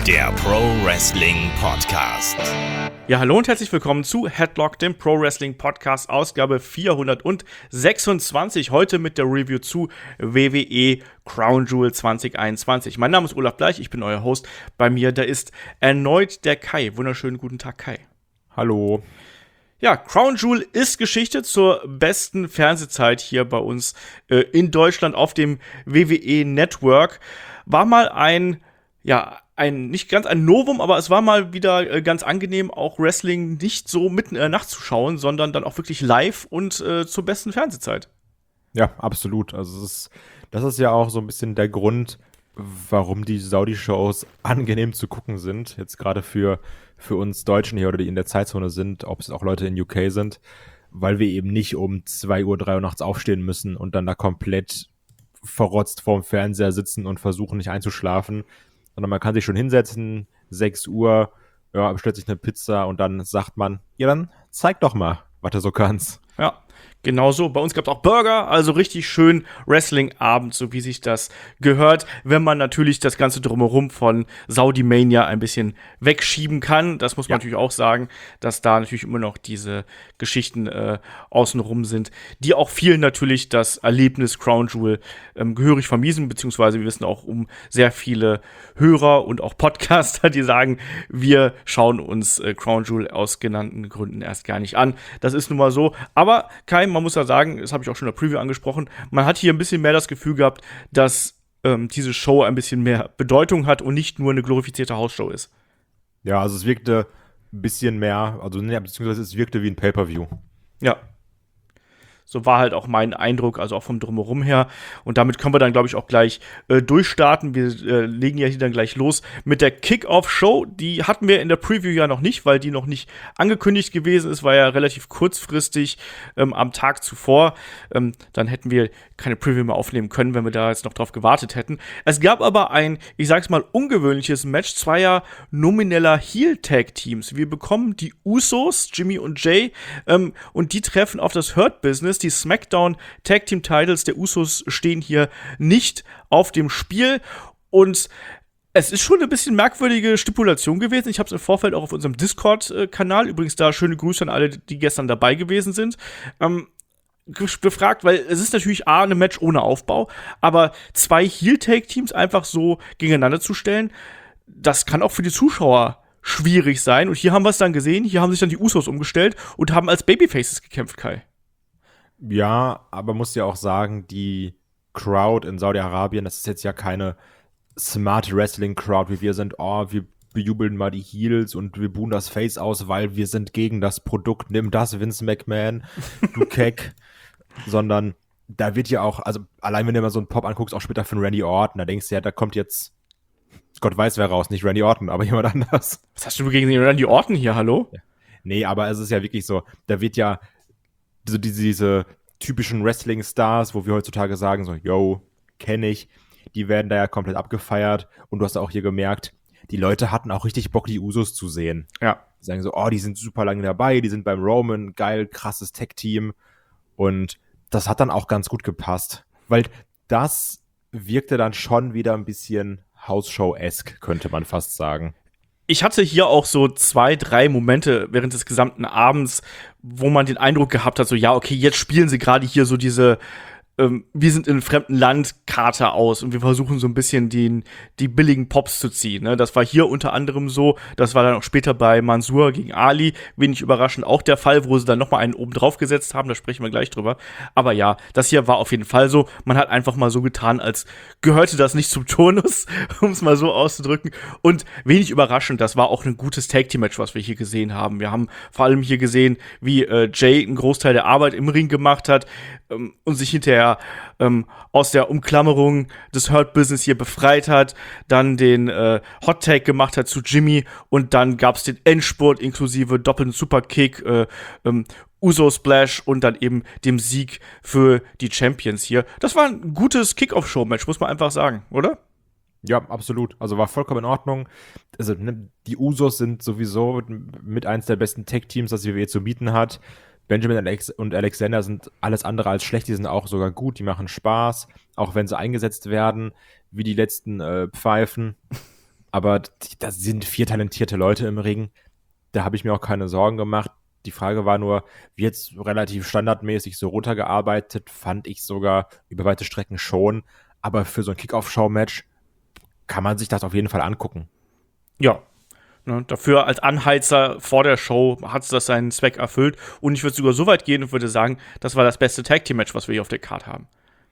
der Pro Wrestling Podcast. Ja, hallo und herzlich willkommen zu Headlock, dem Pro Wrestling Podcast, Ausgabe 426. Heute mit der Review zu WWE Crown Jewel 2021. Mein Name ist Olaf Bleich, ich bin euer Host. Bei mir, da ist erneut der Kai. Wunderschönen guten Tag, Kai. Hallo. Ja, Crown Jewel ist Geschichte zur besten Fernsehzeit hier bei uns in Deutschland auf dem WWE Network. War mal ein nicht ganz ein Novum, aber es war mal wieder ganz angenehm, auch Wrestling nicht so mitten in der Nacht zu schauen, sondern dann auch wirklich live und zur besten Fernsehzeit. Ja, absolut. Also das ist ja auch so ein bisschen der Grund, warum die Saudi-Shows angenehm zu gucken sind. Jetzt gerade für uns Deutschen hier oder die in der Zeitzone sind, ob es auch Leute in UK sind, weil wir eben nicht um 2 Uhr, 3 Uhr nachts aufstehen müssen und dann da komplett verrotzt vorm Fernseher sitzen und versuchen nicht einzuschlafen, sondern man kann sich schon hinsetzen, 6 Uhr, ja, bestellt sich eine Pizza und dann sagt man, ja dann zeig doch mal, was du so kannst. Ja, genau so. Bei uns gab es auch Burger, also richtig schön Wrestling-Abend, so wie sich das gehört, wenn man natürlich das Ganze drumherum von Saudi Mania ein bisschen wegschieben kann. Das muss man natürlich auch sagen, dass da natürlich immer noch diese Geschichten außenrum sind, die auch vielen natürlich das Erlebnis Crown Jewel gehörig vermiesen, beziehungsweise wir wissen auch um sehr viele Hörer und auch Podcaster, die sagen, wir schauen uns Crown Jewel aus genannten Gründen erst gar nicht an. Das ist nun mal so. Aber Kai, man muss ja sagen, das habe ich auch schon in der Preview angesprochen, man hat hier ein bisschen mehr das Gefühl gehabt, dass diese Show ein bisschen mehr Bedeutung hat und nicht nur eine glorifizierte Hausshow ist. Ja, also es wirkte ein bisschen mehr, beziehungsweise es wirkte wie ein Pay-Per-View. Ja. So war halt auch mein Eindruck, also auch vom Drumherum her. Und damit können wir dann, glaube ich, auch gleich durchstarten. Wir legen ja hier dann gleich los mit der Kick-Off-Show. Die hatten wir in der Preview ja noch nicht, weil die noch nicht angekündigt gewesen ist. War ja relativ kurzfristig am Tag zuvor. Dann hätten wir keine Preview mehr aufnehmen können, wenn wir da jetzt noch drauf gewartet hätten. Es gab aber ein, ich sag's mal, ungewöhnliches Match zweier nomineller Heel-Tag-Teams. Wir bekommen die Usos, Jimmy und Jay, und die treffen auf das Hurt Business. Die SmackDown Tag Team Titles der Usos stehen hier nicht auf dem Spiel und es ist schon ein bisschen merkwürdige Stipulation gewesen. Ich habe es im Vorfeld auch auf unserem Discord-Kanal, übrigens da schöne Grüße an alle, die gestern dabei gewesen sind, befragt, weil es ist natürlich ein Match ohne Aufbau, aber zwei Heel-Tag-Teams einfach so gegeneinander zu stellen, das kann auch für die Zuschauer schwierig sein. Und hier haben wir es dann gesehen, hier haben sich dann die Usos umgestellt und haben als Babyfaces gekämpft, Kai. Ja, aber muss ja auch sagen, die Crowd in Saudi-Arabien, das ist jetzt ja keine Smart Wrestling Crowd, wie wir sind, wir bejubeln mal die Heels und wir buhen das Face aus, weil wir sind gegen das Produkt, nimm das, Vince McMahon, du Keck. Sondern da wird ja auch, also allein wenn du mal so einen Pop anguckst, auch später von Randy Orton, da denkst du ja, da kommt jetzt Gott weiß wer raus, nicht Randy Orton, aber jemand anders. Was hast du gegen den Randy Orton hier, hallo? Ja. Nee, aber es ist ja wirklich so, da wird ja so diese typischen Wrestling-Stars, wo wir heutzutage sagen, so, yo, kenne ich, die werden da ja komplett abgefeiert und du hast auch hier gemerkt, die Leute hatten auch richtig Bock, die Usos zu sehen. Ja. Die sagen so, die sind super lange dabei, die sind beim Roman, geil, krasses Tech-Team und das hat dann auch ganz gut gepasst, weil das wirkte dann schon wieder ein bisschen Hausshow-esque, könnte man fast sagen. Ich hatte hier auch so 2, 3 Momente während des gesamten Abends, wo man den Eindruck gehabt hat, so ja, okay, jetzt spielen sie gerade hier so diese wir sind in einem fremden Land Karte aus und wir versuchen so ein bisschen die billigen Pops zu ziehen. Ne? Das war hier unter anderem so, das war dann auch später bei Mansoor gegen Ali, wenig überraschend auch der Fall, wo sie dann nochmal einen oben drauf gesetzt haben, da sprechen wir gleich drüber. Aber ja, das hier war auf jeden Fall so, man hat einfach mal so getan, als gehörte das nicht zum Turnus, um es mal so auszudrücken. Und wenig überraschend, das war auch ein gutes Tag-Team-Match, was wir hier gesehen haben. Wir haben vor allem hier gesehen, wie Jay einen Großteil der Arbeit im Ring gemacht hat und sich hinterher aus der Umklammerung des Hurt Business hier befreit hat, dann den Hot Tag gemacht hat zu Jimmy und dann gab es den Endspurt inklusive doppelten Superkick, Uso Splash und dann eben dem Sieg für die Champions hier. Das war ein gutes Kick-Off-Show-Match, muss man einfach sagen, oder? Ja, absolut. Also war vollkommen in Ordnung. Also die Usos sind sowieso mit eins der besten Tag-Teams, das die WWE zu bieten hat. Benjamin und Alexander sind alles andere als schlecht, die sind auch sogar gut, die machen Spaß, auch wenn sie eingesetzt werden, wie die letzten Pfeifen. Aber da sind 4 talentierte Leute im Ring. Da habe ich mir auch keine Sorgen gemacht. Die Frage war nur, wie jetzt relativ standardmäßig so runtergearbeitet, fand ich sogar über weite Strecken schon. Aber für so ein Kick-Off-Show-Match kann man sich das auf jeden Fall angucken. Ja. Ne, dafür als Anheizer vor der Show hat es das seinen Zweck erfüllt. Und ich würde sogar so weit gehen und würde sagen, das war das beste Tag-Team-Match, was wir hier auf der Card haben.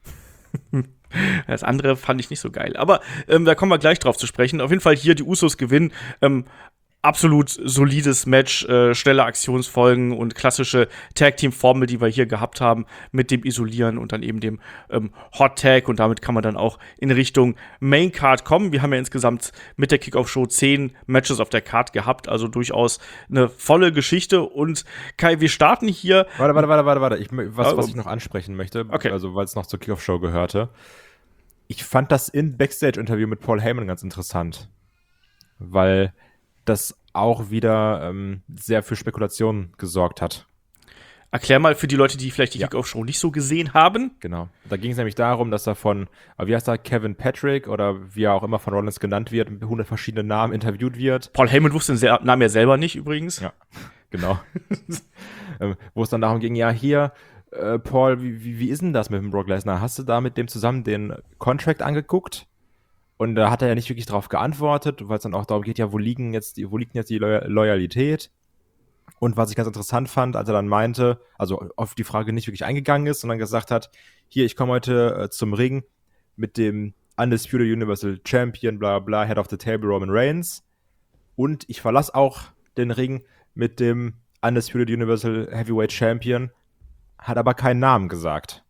Das andere fand ich nicht so geil. Aber da kommen wir gleich drauf zu sprechen. Auf jeden Fall hier die Usos gewinnen. Absolut solides Match, schnelle Aktionsfolgen und klassische Tag-Team-Formel, die wir hier gehabt haben, mit dem Isolieren und dann eben dem Hot Tag. Und damit kann man dann auch in Richtung Main Card kommen. Wir haben ja insgesamt mit der Kickoff-Show 10 Matches auf der Card gehabt, also durchaus eine volle Geschichte. Und Kai, wir starten hier. Warte. Was ich noch ansprechen möchte, okay. Also weil es noch zur Kickoff-Show gehörte. Ich fand das Backstage-Interview mit Paul Heyman ganz interessant, weil das auch wieder sehr für Spekulationen gesorgt hat. Erklär mal für die Leute, die vielleicht die Kickoff-Show nicht so gesehen haben. Genau. Da ging es nämlich darum, dass er von, wie heißt er, Kevin Patrick oder wie er auch immer von Rollins genannt wird, mit 100 verschiedenen Namen interviewt wird. Paul Heyman wusste den Namen ja selber nicht übrigens. Ja, genau. Wo es dann darum ging, ja hier, Paul, wie ist denn das mit dem Brock Lesnar? Hast du da mit dem zusammen den Contract angeguckt? Und da hat er ja nicht wirklich drauf geantwortet, weil es dann auch darum geht, ja, wo liegt jetzt die Loyalität? Und was ich ganz interessant fand, als er dann meinte, also auf die Frage nicht wirklich eingegangen ist, sondern gesagt hat, hier, ich komme heute zum Ring mit dem Undisputed Universal Champion, bla bla, Head of the Table Roman Reigns. Und ich verlasse auch den Ring mit dem Undisputed Universal Heavyweight Champion, hat aber keinen Namen gesagt.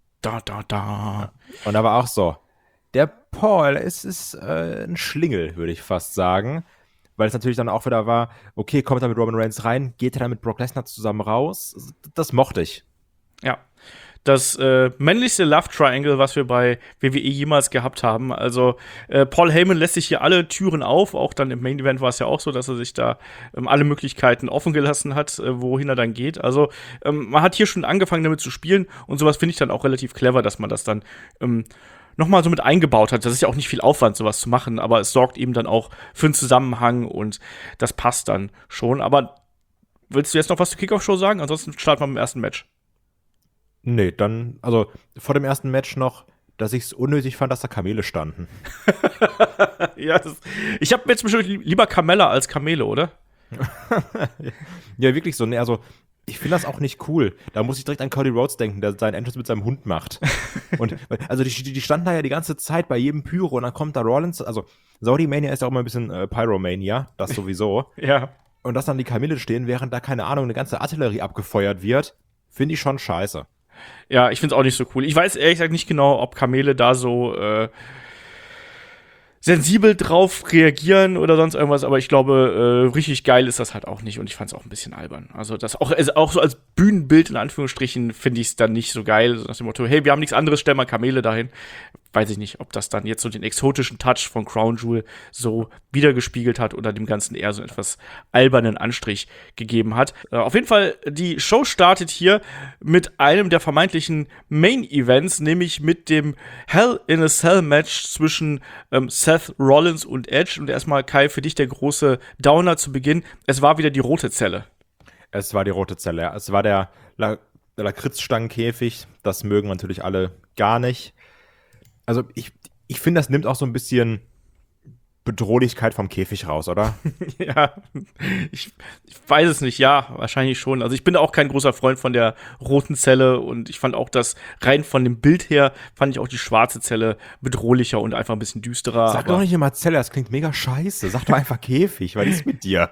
Da. Und da war auch so, der Paul ist ein Schlingel, würde ich fast sagen. Weil es natürlich dann auch wieder war, okay, kommt er mit Roman Reigns rein, geht er dann mit Brock Lesnar zusammen raus? Das mochte ich. Ja. Das männlichste Love Triangle, was wir bei WWE jemals gehabt haben. Also Paul Heyman lässt sich hier alle Türen auf. Auch dann im Main Event war es ja auch so, dass er sich da alle Möglichkeiten offen gelassen hat, wohin er dann geht. Also man hat hier schon angefangen damit zu spielen. Und sowas finde ich dann auch relativ clever, dass man das dann nochmal so mit eingebaut hat. Das ist ja auch nicht viel Aufwand, sowas zu machen, aber es sorgt eben dann auch für einen Zusammenhang und das passt dann schon. Aber willst du jetzt noch was zur Kickoff-Show sagen? Ansonsten starten wir mit dem ersten Match. Nee, dann, also vor dem ersten Match noch, dass ich es unnötig fand, dass da Kamele standen. Ja, ich habe mir jetzt bestimmt lieber Kamella als Kamele, oder? Ja, wirklich so. Ne, also ich finde das auch nicht cool. Da muss ich direkt an Cody Rhodes denken, der seinen Entrance mit seinem Hund macht. Und also die standen da ja die ganze Zeit bei jedem Pyro und dann kommt da Rollins, also Saudi Mania ist ja auch immer ein bisschen Pyromania, das sowieso. Ja. Und dass dann die Kamele stehen, während da, keine Ahnung, eine ganze Artillerie abgefeuert wird, finde ich schon scheiße. Ja, ich finde es auch nicht so cool. Ich weiß ehrlich gesagt nicht genau, ob Kamele da so sensibel drauf reagieren oder sonst irgendwas, aber ich glaube, richtig geil ist das halt auch nicht und ich fand es auch ein bisschen albern. Also das auch so als Bühnenbild in Anführungsstrichen finde ich es dann nicht so geil. So nach dem Motto, hey, wir haben nichts anderes, stellen mal Kamele dahin. Weiß ich nicht, ob das dann jetzt so den exotischen Touch von Crown Jewel so wiedergespiegelt hat oder dem Ganzen eher so etwas albernen Anstrich gegeben hat. Auf jeden Fall, die Show startet hier mit einem der vermeintlichen Main-Events, nämlich mit dem Hell in a Cell-Match zwischen Seth Rollins und Edge. Und erstmal, Kai, für dich der große Downer zu Beginn. Es war wieder die rote Zelle. Es war die rote Zelle, ja. Es war der Lakritzstangenkäfig. Das mögen natürlich alle gar nicht. Also ich finde, das nimmt auch so ein bisschen Bedrohlichkeit vom Käfig raus, oder? Ja, ich weiß es nicht, ja, wahrscheinlich schon. Also ich bin auch kein großer Freund von der roten Zelle und ich fand auch das, rein von dem Bild her, fand ich auch die schwarze Zelle bedrohlicher und einfach ein bisschen düsterer. Sag doch nicht immer Zelle, das klingt mega scheiße. Sag doch einfach Käfig, was ist mit dir?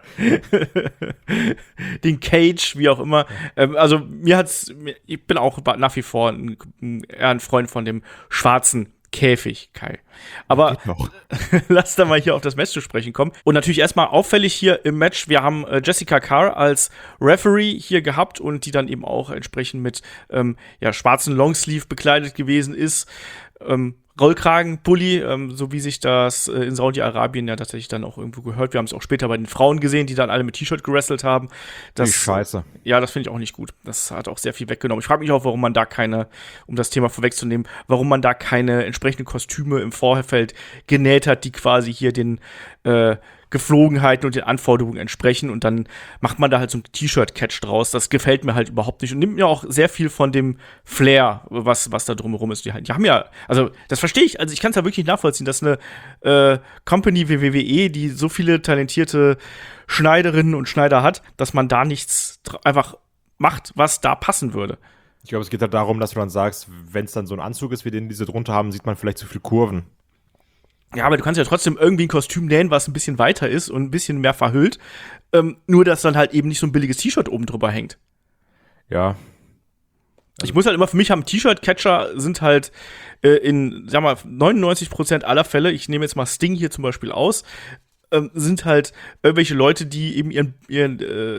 Den Cage, wie auch immer. Also ich bin auch nach wie vor eher ein Freund von dem schwarzen Käfig, Kai. Aber lass da mal hier auf das Match zu sprechen kommen. Und natürlich erstmal auffällig hier im Match, wir haben Jessica Carr als Referee hier gehabt und die dann eben auch entsprechend mit schwarzen Longsleeve bekleidet gewesen ist. Rollkragenpulli, so wie sich das in Saudi-Arabien ja tatsächlich dann auch irgendwo gehört. Wir haben es auch später bei den Frauen gesehen, die dann alle mit T-Shirt gewrestelt haben. Das ist scheiße. Ja, das finde ich auch nicht gut. Das hat auch sehr viel weggenommen. Ich frage mich auch, warum man da keine, um das Thema vorwegzunehmen, warum man da keine entsprechenden Kostüme im Vorfeld genäht hat, die quasi hier den Geflogenheiten und den Anforderungen entsprechen, und dann macht man da halt so ein T-Shirt-Catch draus. Das gefällt mir halt überhaupt nicht und nimmt mir auch sehr viel von dem Flair, was da drumherum ist. Die haben ja, also das verstehe ich, also ich kann es ja wirklich nachvollziehen, dass eine Company wie WWE, die so viele talentierte Schneiderinnen und Schneider hat, dass man da nichts einfach macht, was da passen würde. Ich glaube, es geht halt darum, dass du dann sagst, wenn es dann so ein Anzug ist, wie den diese drunter haben, sieht man vielleicht zu viel Kurven. Ja, aber du kannst ja trotzdem irgendwie ein Kostüm nähen, was ein bisschen weiter ist und ein bisschen mehr verhüllt. Nur, dass dann halt eben nicht so ein billiges T-Shirt oben drüber hängt. Ja. Ich muss halt immer, für mich haben T-Shirt-Catcher sind halt in, sag mal, 99% aller Fälle, ich nehme jetzt mal Sting hier zum Beispiel aus, sind halt irgendwelche Leute, die eben ihren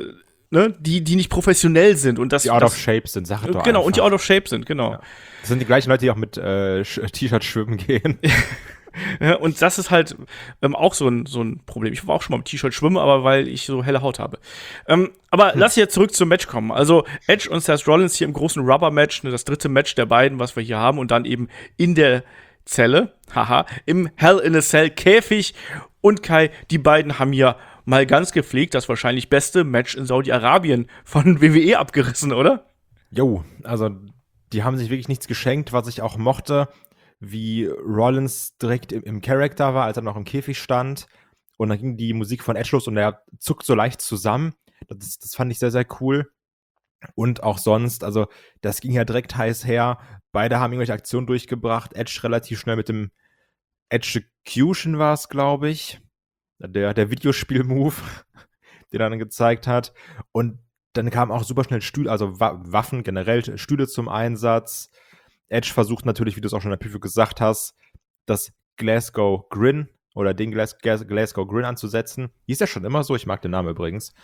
die nicht professionell sind. Und die out of shape sind, sag doch genau, einfach. Und die out of shape sind, genau. Ja. Das sind die gleichen Leute, die auch mit T-Shirt schwimmen gehen. Ja, und das ist halt auch so ein Problem. Ich war auch schon mal mit T-Shirt schwimmen, aber weil ich so helle Haut habe. Aber lass jetzt zurück zum Match kommen. Also Edge und Seth Rollins hier im großen Rubber-Match, das dritte Match der beiden, was wir hier haben, und dann eben in der Zelle, im Hell in a Cell Käfig. Und Kai, die beiden haben hier mal ganz gepflegt das wahrscheinlich beste Match in Saudi-Arabien von WWE abgerissen, oder? Jo, also die haben sich wirklich nichts geschenkt, was ich auch mochte, wie Rollins direkt im Charakter war, als er noch im Käfig stand. Und dann ging die Musik von Edge los und er zuckt so leicht zusammen. Das fand ich sehr, sehr cool. Und auch sonst, also das ging ja direkt heiß her. Beide haben irgendwelche Aktionen durchgebracht. Edge relativ schnell mit dem Execution war es, glaube ich. Der Videospiel-Move, den er dann gezeigt hat. Und dann kamen auch super schnell Stühle, also Waffen generell, Stühle zum Einsatz. Edge versucht natürlich, wie du es auch schon in der Preview gesagt hast, das Glasgow Grin oder den Glasgow Grin anzusetzen. Hieß ja schon immer so, ich mag den Namen übrigens.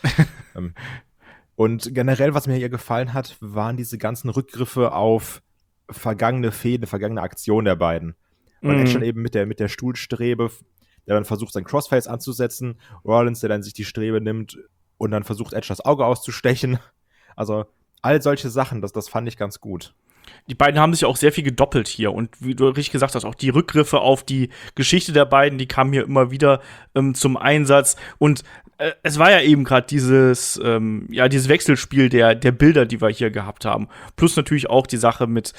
Und generell, was mir hier gefallen hat, waren diese ganzen Rückgriffe auf vergangene Fäden, vergangene Aktionen der beiden. Und Edge dann eben mit der Stuhlstrebe, der dann versucht, sein Crossface anzusetzen. Rollins, der dann sich die Strebe nimmt und dann versucht, Edge das Auge auszustechen. Also all solche Sachen, das fand ich ganz gut. Die beiden haben sich auch sehr viel gedoppelt hier. Und wie du richtig gesagt hast, auch die Rückgriffe auf die Geschichte der beiden, die kamen hier immer wieder zum Einsatz. Und es war ja eben gerade dieses Wechselspiel der Bilder, die wir hier gehabt haben. Plus natürlich auch die Sache mit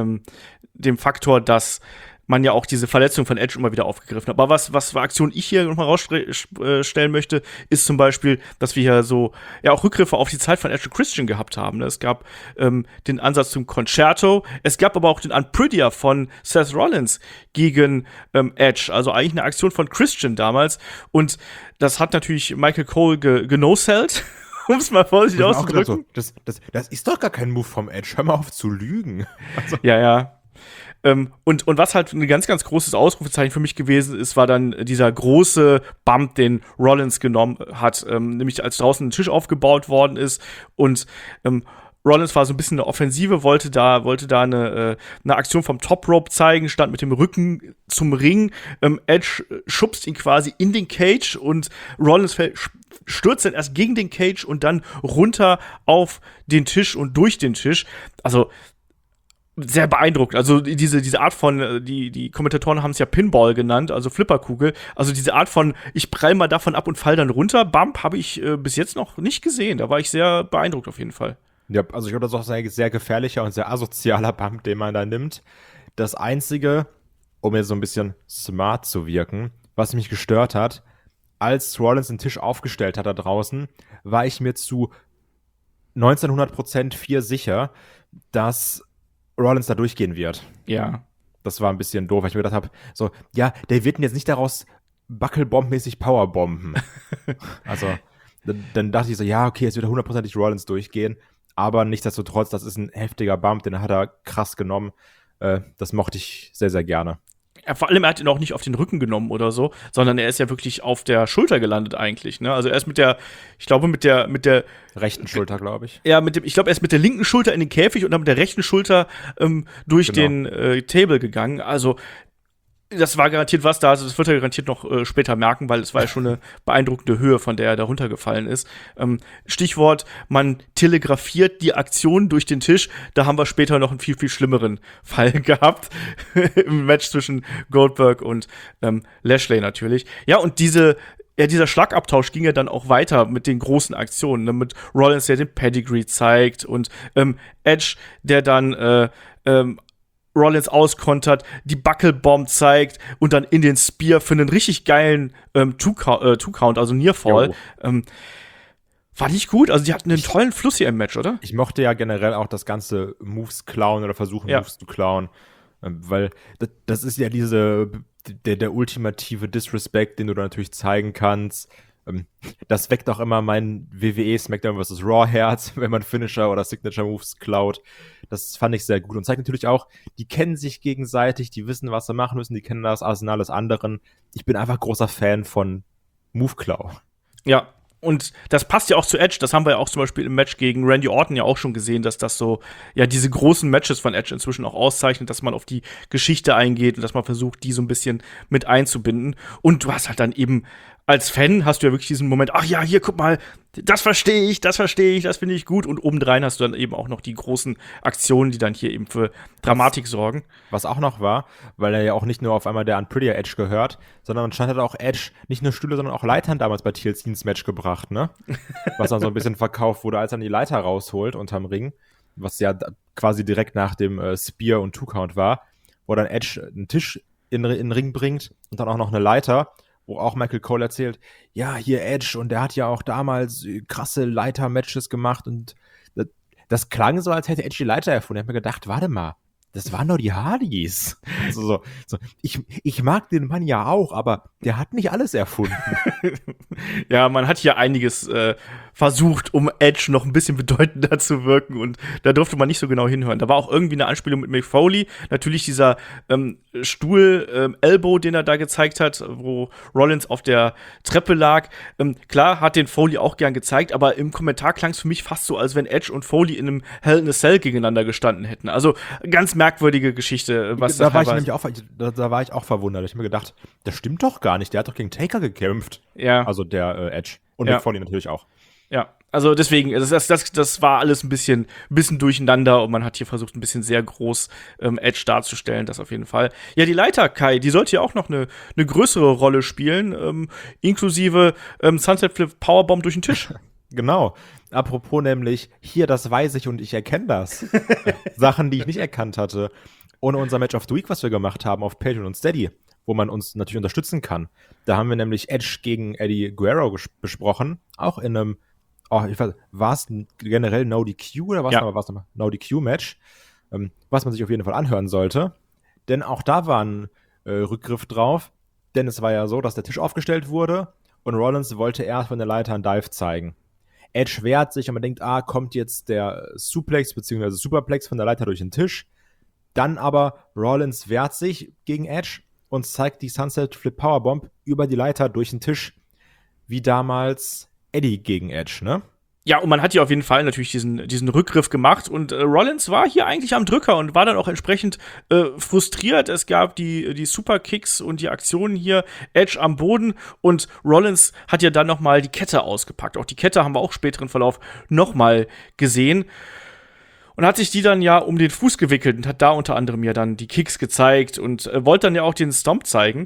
dem Faktor, dass man ja auch diese Verletzung von Edge immer wieder aufgegriffen hat. Aber was für Aktion ich hier nochmal rausstellen möchte, ist zum Beispiel, dass wir hier so auch Rückgriffe auf die Zeit von Edge und Christian gehabt haben. Es gab den Ansatz zum Concerto, es gab aber auch den Unprettier von Seth Rollins gegen Edge, also eigentlich eine Aktion von Christian damals. Und das hat natürlich Michael Cole genosellt, um es mal vorsichtig auszudrücken. So, das ist doch gar kein Move vom Edge, hör mal auf zu lügen. Also. Ja. Und was halt ein ganz, ganz großes Ausrufezeichen für mich gewesen ist, war dann dieser große Bump, den Rollins genommen hat, nämlich als draußen ein Tisch aufgebaut worden ist und Rollins war so ein bisschen eine Offensive, wollte da eine Aktion vom Top Rope zeigen, stand mit dem Rücken zum Ring, Edge schubst ihn quasi in den Cage und Rollins stürzt dann erst gegen den Cage und dann runter auf den Tisch und durch den Tisch. Also sehr beeindruckend. Also diese Art von, die Kommentatoren haben es ja Pinball genannt, also Flipperkugel. Also diese Art von, ich prall mal davon ab und fall dann runter, Bump, habe ich bis jetzt noch nicht gesehen. Da war ich sehr beeindruckt auf jeden Fall. Ja, also ich glaube, das ist auch ein sehr gefährlicher und sehr asozialer Bump, den man da nimmt. Das Einzige, um jetzt so ein bisschen smart zu wirken, was mich gestört hat, als Rollins den Tisch aufgestellt hat da draußen, war ich mir zu 1900% sicher, dass Rollins da durchgehen wird. Ja. Das war ein bisschen doof, weil ich mir gedacht habe, so, ja, der wird ihn jetzt nicht daraus Buckelbomb-mäßig Powerbomben. Also, dann dachte ich so, ja, okay, jetzt wird 100%ig Rollins durchgehen, aber nichtsdestotrotz, das ist ein heftiger Bump, den hat er krass genommen. Das mochte ich sehr, sehr gerne. Ja, vor allem, er hat ihn auch nicht auf den Rücken genommen oder so, sondern er ist ja wirklich auf der Schulter gelandet eigentlich, ne? Also er ist mit der rechten Schulter, glaube ich. Ja, ich glaube, er ist mit der linken Schulter in den Käfig und dann mit der rechten Schulter durch den Table gegangen. Also Das war garantiert was da, also das wird er garantiert noch später merken, weil es war ja schon eine beeindruckende Höhe, von der er da runtergefallen ist. Stichwort, man telegrafiert die Aktion durch den Tisch. Da haben wir später noch einen viel, viel schlimmeren Fall gehabt im Match zwischen Goldberg und Lashley natürlich. Ja, und dieser Schlagabtausch ging ja dann auch weiter mit den großen Aktionen, ne? Mit Rollins, der den Pedigree zeigt und Edge, der dann Rollins auskontert, die Buckelbomb zeigt und dann in den Spear für einen richtig geilen Two-Count, also Nearfall. Fand ich gut. Also die hatten einen tollen Fluss hier im Match, oder? Ich mochte ja generell auch das ganze Moves klauen oder versuchen, Moves zu klauen. Weil das ist ja der ultimative Disrespect, den du da natürlich zeigen kannst. Das weckt auch immer mein WWE SmackDown vs. Raw Herz, wenn man Finisher oder Signature Moves klaut. Das fand ich sehr gut und zeigt natürlich auch, die kennen sich gegenseitig, die wissen, was sie machen müssen, die kennen das Arsenal des anderen. Ich bin einfach großer Fan von Move-Klau. Ja, und das passt ja auch zu Edge. Das haben wir ja auch zum Beispiel im Match gegen Randy Orton ja auch schon gesehen, dass das so, ja, diese großen Matches von Edge inzwischen auch auszeichnet, dass man auf die Geschichte eingeht und dass man versucht, die so ein bisschen mit einzubinden. Und du hast halt dann eben als Fan hast du ja wirklich diesen Moment, ach ja, hier, guck mal, das verstehe ich, das finde ich gut. Und obendrein hast du dann eben auch noch die großen Aktionen, die dann hier eben für Dramatik sorgen. Was auch noch war, weil er ja auch nicht nur auf einmal der Unprettier Edge gehört, sondern anscheinend hat auch Edge nicht nur Stühle, sondern auch Leitern damals bei TLC ins Match gebracht, ne? Was dann so ein bisschen verkauft wurde, als er die Leiter rausholt unterm Ring, was ja quasi direkt nach dem Spear und Two-Count war, wo dann Edge einen Tisch in den Ring bringt und dann auch noch eine Leiter, wo auch Michael Cole erzählt, ja, hier Edge, und der hat ja auch damals krasse Leiter-Matches gemacht und das klang so, als hätte Edge die Leiter erfunden. Ich hab mir gedacht, warte mal, das waren doch die Hardys. So. Ich mag den Mann ja auch, aber der hat nicht alles erfunden. Ja, man hat hier einiges versucht, um Edge noch ein bisschen bedeutender zu wirken, und da durfte man nicht so genau hinhören. Da war auch irgendwie eine Anspielung mit Mick Foley, natürlich dieser Stuhl-Elbow, den er da gezeigt hat, wo Rollins auf der Treppe lag. Klar, hat den Foley auch gern gezeigt, aber im Kommentar klang es für mich fast so, als wenn Edge und Foley in einem Hell in a Cell gegeneinander gestanden hätten. Also ganz merkwürdige Geschichte, was da war ich auch verwundert. Ich habe mir gedacht, das stimmt doch gar nicht. Der hat doch gegen Taker gekämpft. Ja. Also der Edge. Und Mick Foley natürlich auch. Ja, also deswegen, das war alles ein bisschen durcheinander und man hat hier versucht, ein bisschen sehr groß Edge darzustellen, das auf jeden Fall. Ja, die Leiter, Kai, die sollte ja auch noch eine größere Rolle spielen, inklusive Sunset Flip Powerbomb durch den Tisch. Genau. Apropos nämlich, hier, das weiß ich und ich erkenne das. Sachen, die ich nicht erkannt hatte. Ohne unser Match of the Week, was wir gemacht haben auf Patreon und Steady, wo man uns natürlich unterstützen kann. Da haben wir nämlich Edge gegen Eddie Guerrero besprochen, auch in einem war es generell No DQ oder was nochmal No DQ Match, was man sich auf jeden Fall anhören sollte. Denn auch da war ein Rückgriff drauf, denn es war ja so, dass der Tisch aufgestellt wurde und Rollins wollte erst von der Leiter einen Dive zeigen. Edge wehrt sich und man denkt, kommt jetzt der Suplex bzw. Superplex von der Leiter durch den Tisch. Dann aber Rollins wehrt sich gegen Edge und zeigt die Sunset Flip Powerbomb über die Leiter durch den Tisch, wie damals Eddie gegen Edge, ne? Ja, und man hat ja auf jeden Fall natürlich diesen Rückgriff gemacht und Rollins war hier eigentlich am Drücker und war dann auch entsprechend frustriert. Es gab die Superkicks und die Aktionen hier, Edge am Boden, und Rollins hat ja dann noch mal die Kette ausgepackt. Auch die Kette haben wir auch späteren Verlauf noch mal gesehen. Und hat sich die dann ja um den Fuß gewickelt und hat da unter anderem ja dann die Kicks gezeigt und wollte dann ja auch den Stomp zeigen.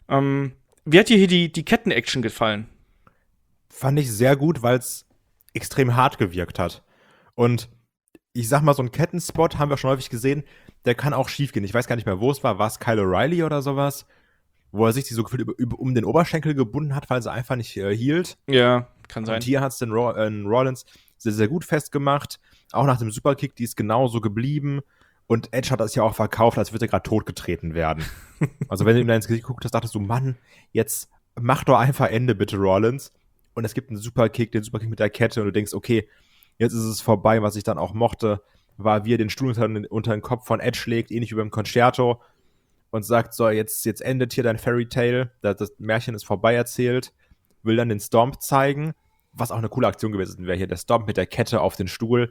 Wie hat dir hier die Ketten-Action gefallen? Fand ich sehr gut, weil es extrem hart gewirkt hat. Und ich sag mal, so einen Kettenspot haben wir schon häufig gesehen, der kann auch schief gehen. Ich weiß gar nicht mehr, wo es war. War es Kyle O'Reilly oder sowas? Wo er sich die so gefühlt um den Oberschenkel gebunden hat, weil sie einfach nicht hielt. Ja, kann sein. Und hier hat es den Rollins sehr, sehr gut festgemacht. Auch nach dem Superkick, die ist genauso geblieben. Und Edge hat das ja auch verkauft, als würde er gerade totgetreten werden. Also wenn du ihm da ins Gesicht geguckt hast, dachtest du, Mann, jetzt mach doch einfach Ende, bitte, Rollins. Und es gibt einen Superkick, den Superkick mit der Kette, und du denkst, okay, jetzt ist es vorbei. Was ich dann auch mochte, war, wie er den Stuhl unter den Kopf von Edge legt, ähnlich wie beim Concerto, und sagt, so, jetzt endet hier dein Fairy Tale, das Märchen ist vorbei erzählt, will dann den Stomp zeigen, was auch eine coole Aktion gewesen wäre, hier der Stomp mit der Kette auf den Stuhl.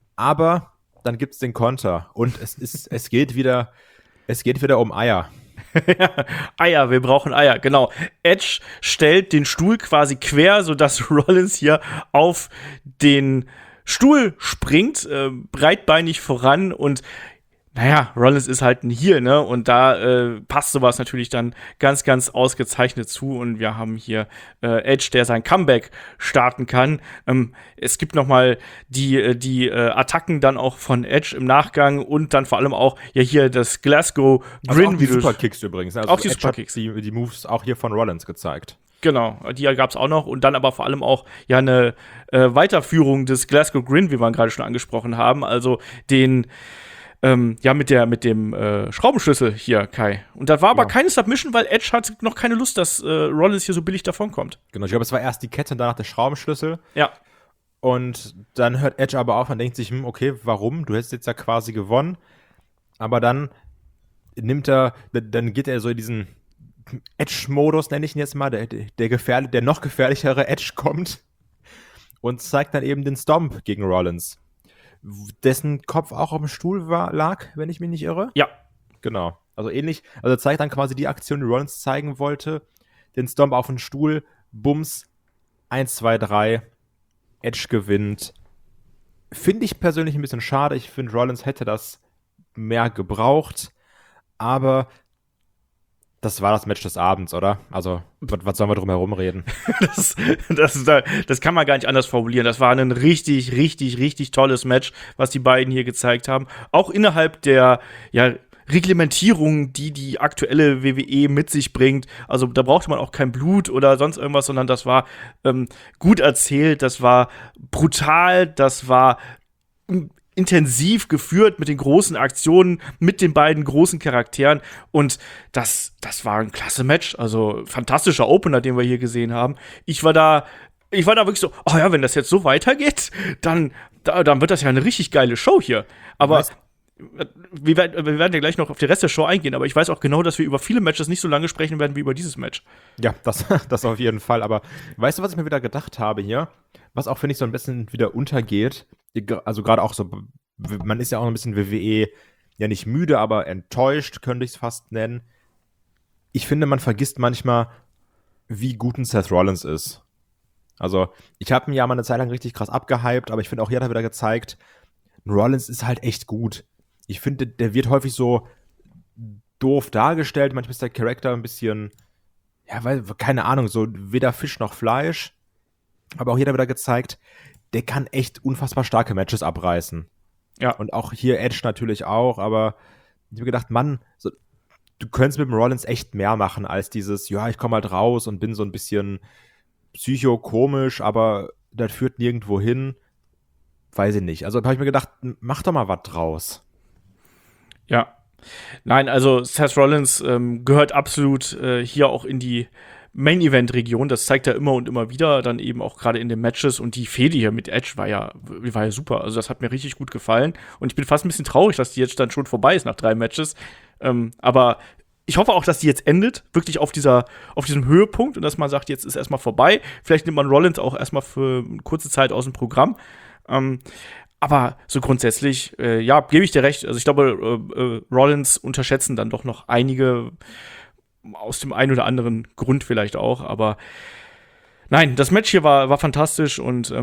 Aber dann gibt's den Konter und es geht wieder um Eier. Eier, wir brauchen Eier, genau. Edge stellt den Stuhl quasi quer, sodass Rollins hier auf den Stuhl springt, breitbeinig voran und naja, Rollins ist halt ein Heel, ne? Und da passt sowas natürlich dann ganz, ganz ausgezeichnet zu. Und wir haben hier Edge, der sein Comeback starten kann. Es gibt noch mal die Attacken dann auch von Edge im Nachgang und dann vor allem auch ja hier das Glasgow Grin. Also auch die Superkicks übrigens. Also auch die Edge Superkicks. hat die Moves auch hier von Rollins gezeigt. Genau, die gab es auch noch und dann aber vor allem auch ja eine Weiterführung des Glasgow Grin, wie wir gerade schon angesprochen haben, also den mit dem Schraubenschlüssel hier, Kai. Und da war aber keine Submission, weil Edge hat noch keine Lust, dass Rollins hier so billig davonkommt. Genau, ich glaube, es war erst die Kette und danach der Schraubenschlüssel. Ja. Und dann hört Edge aber auf und denkt sich, okay, warum? Du hättest jetzt ja quasi gewonnen. Aber dann dann geht er so in diesen Edge-Modus, nenne ich ihn jetzt mal, der noch gefährlichere Edge kommt und zeigt dann eben den Stomp gegen Rollins. Dessen Kopf auch auf dem Stuhl lag, wenn ich mich nicht irre. Ja. Genau. Also ähnlich. Also zeigt dann quasi die Aktion, die Rollins zeigen wollte. Den Stomp auf den Stuhl. Bums. 1, 2, 3. Edge gewinnt. Finde ich persönlich ein bisschen schade. Ich finde, Rollins hätte das mehr gebraucht. Aber das war das Match des Abends, oder? Also, was sollen wir drum herum reden? Das kann man gar nicht anders formulieren. Das war ein richtig, richtig, richtig tolles Match, was die beiden hier gezeigt haben. Auch innerhalb der Reglementierung, die aktuelle WWE mit sich bringt. Also da brauchte man auch kein Blut oder sonst irgendwas, sondern das war gut erzählt, das war brutal, das war intensiv geführt mit den großen Aktionen, mit den beiden großen Charakteren und das war ein klasse Match, also fantastischer Opener, den wir hier gesehen haben. Ich war da wirklich so, oh ja, wenn das jetzt so weitergeht, dann wird das ja eine richtig geile Show hier. Aber wir werden ja gleich noch auf den Rest der Show eingehen, aber ich weiß auch genau, dass wir über viele Matches nicht so lange sprechen werden wie über dieses Match. Ja, das auf jeden Fall. Aber weißt du, was ich mir wieder gedacht habe hier? Was auch, finde ich, so ein bisschen wieder untergeht. Also gerade auch so, man ist ja auch ein bisschen WWE, ja nicht müde, aber enttäuscht, könnte ich es fast nennen. Ich finde, man vergisst manchmal, wie gut ein Seth Rollins ist. Also, ich habe ihn ja mal eine Zeit lang richtig krass abgehypt, aber ich finde auch hier hat er wieder gezeigt, Rollins ist halt echt gut. Ich finde, der wird häufig so doof dargestellt. Manchmal ist der Charakter ein bisschen, keine Ahnung, so weder Fisch noch Fleisch. Aber auch hier hat er wieder gezeigt, der kann echt unfassbar starke Matches abreißen. Ja. Und auch hier Edge natürlich auch, aber ich habe gedacht, Mann, du könntest mit dem Rollins echt mehr machen als dieses, ja, ich komme halt raus und bin so ein bisschen psychokomisch, aber das führt nirgendwo hin. Weiß ich nicht. Also da habe ich mir gedacht, mach doch mal was draus. Ja. Nein, also Seth Rollins gehört absolut hier auch in die Main-Event-Region. Das zeigt er immer und immer wieder, dann eben auch gerade in den Matches. Und die Fehde hier mit Edge war ja super. Also das hat mir richtig gut gefallen. Und ich bin fast ein bisschen traurig, dass die jetzt dann schon vorbei ist nach 3 Matches. Aber ich hoffe auch, dass die jetzt endet, wirklich auf diesem Höhepunkt. Und dass man sagt, jetzt ist erstmal vorbei. Vielleicht nimmt man Rollins auch erstmal für eine kurze Zeit aus dem Programm. Aber so grundsätzlich, gebe ich dir recht. Also ich glaube, Rollins unterschätzen dann doch noch einige aus dem einen oder anderen Grund vielleicht auch. Aber nein, das Match hier war fantastisch und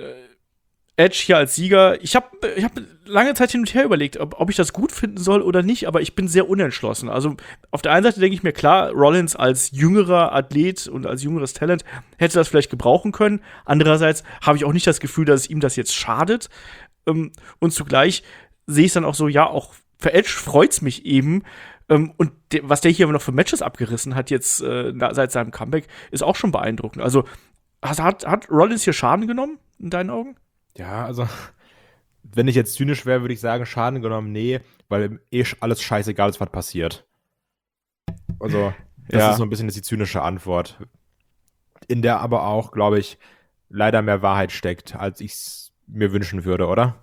Edge hier als Sieger. Ich hab lange Zeit hin und her überlegt, ob ich das gut finden soll oder nicht, aber ich bin sehr unentschlossen. Also auf der einen Seite denke ich mir, klar, Rollins als jüngerer Athlet und als jüngeres Talent hätte das vielleicht gebrauchen können. Andererseits habe ich auch nicht das Gefühl, dass es ihm das jetzt schadet. Und zugleich sehe ich es dann auch so, ja, auch für Edge freut's mich eben. Und was der hier noch für Matches abgerissen hat jetzt seit seinem Comeback, ist auch schon beeindruckend. Also hat Rollins hier Schaden genommen, in deinen Augen? Ja, also, wenn ich jetzt zynisch wäre, würde ich sagen, Schaden genommen, nee, weil alles scheißegal ist, was passiert. Also, das ist so ein bisschen die zynische Antwort. In der aber auch, glaube ich, leider mehr Wahrheit steckt, als ich es mir wünschen würde, oder?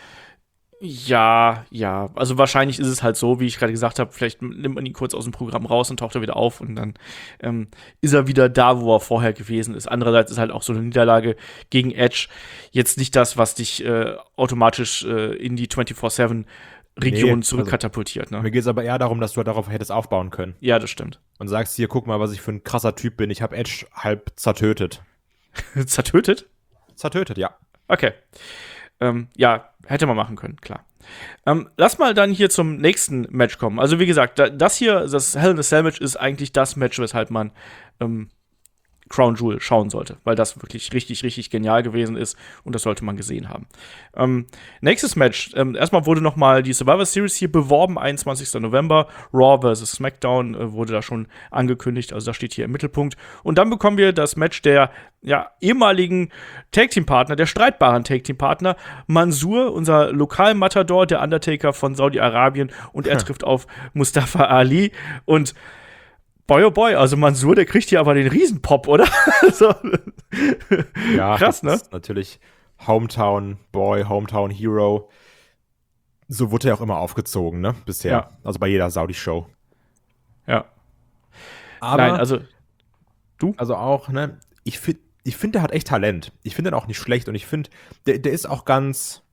Ja. Also wahrscheinlich ist es halt so, wie ich gerade gesagt habe, vielleicht nimmt man ihn kurz aus dem Programm raus und taucht er wieder auf und dann ist er wieder da, wo er vorher gewesen ist. Andererseits ist halt auch so eine Niederlage gegen Edge jetzt nicht das, was dich automatisch in die 24/7 Region zurückkatapultiert. Ne? Mir geht es aber eher darum, dass du halt darauf hättest aufbauen können. Ja, das stimmt. Und sagst hier, guck mal, was ich für ein krasser Typ bin. Ich habe Edge halb zertötet. Zertötet? Zertötet, ja. Okay. Ja, hätte man machen können, klar. Lass mal dann hier zum nächsten Match kommen. Also wie gesagt, das hier, das Hell in a Cell Match, ist eigentlich das Match, weshalb man Crown Jewel schauen sollte, weil das wirklich richtig, richtig genial gewesen ist und das sollte man gesehen haben. Nächstes Match. Erstmal wurde noch mal die Survivor Series hier beworben, 21. November. Raw vs. SmackDown wurde da schon angekündigt, also das steht hier im Mittelpunkt. Und dann bekommen wir das Match der ehemaligen Tag-Team-Partner, der streitbaren Tag-Team-Partner, Mansoor, unser Lokal-Matador, der Undertaker von Saudi-Arabien, und er trifft auf Mustafa Ali und boy, oh boy, also Mansoor, der kriegt hier aber den Riesenpop, oder? So. Ja, krass, ne? Das ist natürlich Hometown Boy, Hometown Hero. So wurde er auch immer aufgezogen, ne? Bisher. Ja. Also bei jeder Saudi-Show. Ja. Aber, nein, also du? Also auch, ne? Ich finde, der hat echt Talent. Ich finde den auch nicht schlecht und ich finde, der ist auch ganz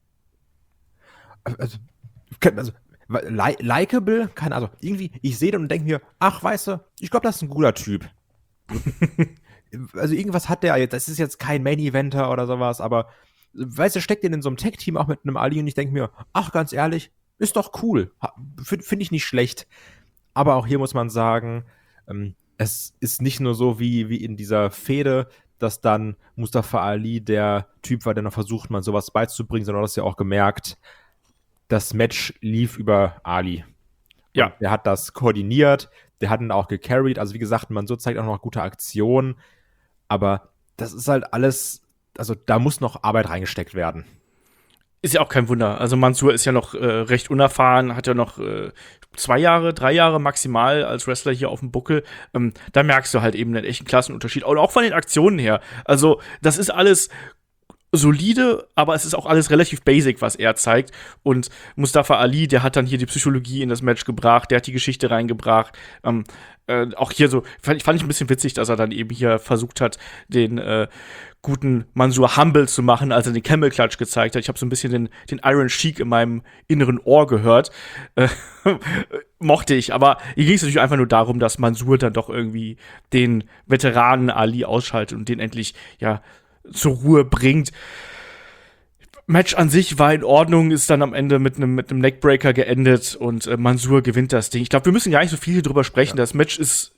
likable, keine Ahnung. Irgendwie, ich sehe den und denke mir, ach, weißt du, ich glaube, das ist ein guter Typ. Also irgendwas hat der jetzt, das ist jetzt kein Main-Eventer oder sowas, aber weißt du, steckt den in so einem Tag-Team auch mit einem Ali und ich denke mir, ach, ganz ehrlich, ist doch cool. Finde ich nicht schlecht. Aber auch hier muss man sagen, es ist nicht nur so wie in dieser Fehde, dass dann Mustafa Ali der Typ war, der noch versucht, mal sowas beizubringen, sondern du hast ja auch gemerkt, das Match lief über Ali. Ja. Und der hat das koordiniert, der hat ihn auch gecarried. Also wie gesagt, man so zeigt auch noch gute Aktionen. Aber das ist halt alles, also da muss noch Arbeit reingesteckt werden. Ist ja auch kein Wunder. Also Mansoor ist ja noch recht unerfahren, hat ja noch 2 Jahre, 3 Jahre maximal als Wrestler hier auf dem Buckel. Da merkst du halt eben einen echten Klassenunterschied. Und auch von den Aktionen her. Also das ist alles solide, aber es ist auch alles relativ basic, was er zeigt. Und Mustafa Ali, der hat dann hier die Psychologie in das Match gebracht, der hat die Geschichte reingebracht. Auch hier so, fand ich ein bisschen witzig, dass er dann eben hier versucht hat, den guten Mansoor humble zu machen, als er den Camel Clutch gezeigt hat. Ich habe so ein bisschen den Iron Sheik in meinem inneren Ohr gehört. Mochte ich, aber hier ging es natürlich einfach nur darum, dass Mansoor dann doch irgendwie den Veteranen Ali ausschaltet und den endlich, zur Ruhe bringt. Match an sich war in Ordnung, ist dann am Ende mit einem Neckbreaker geendet und Mansoor gewinnt das Ding. Ich glaube, wir müssen gar nicht so viel drüber sprechen. Ja. Das Match ist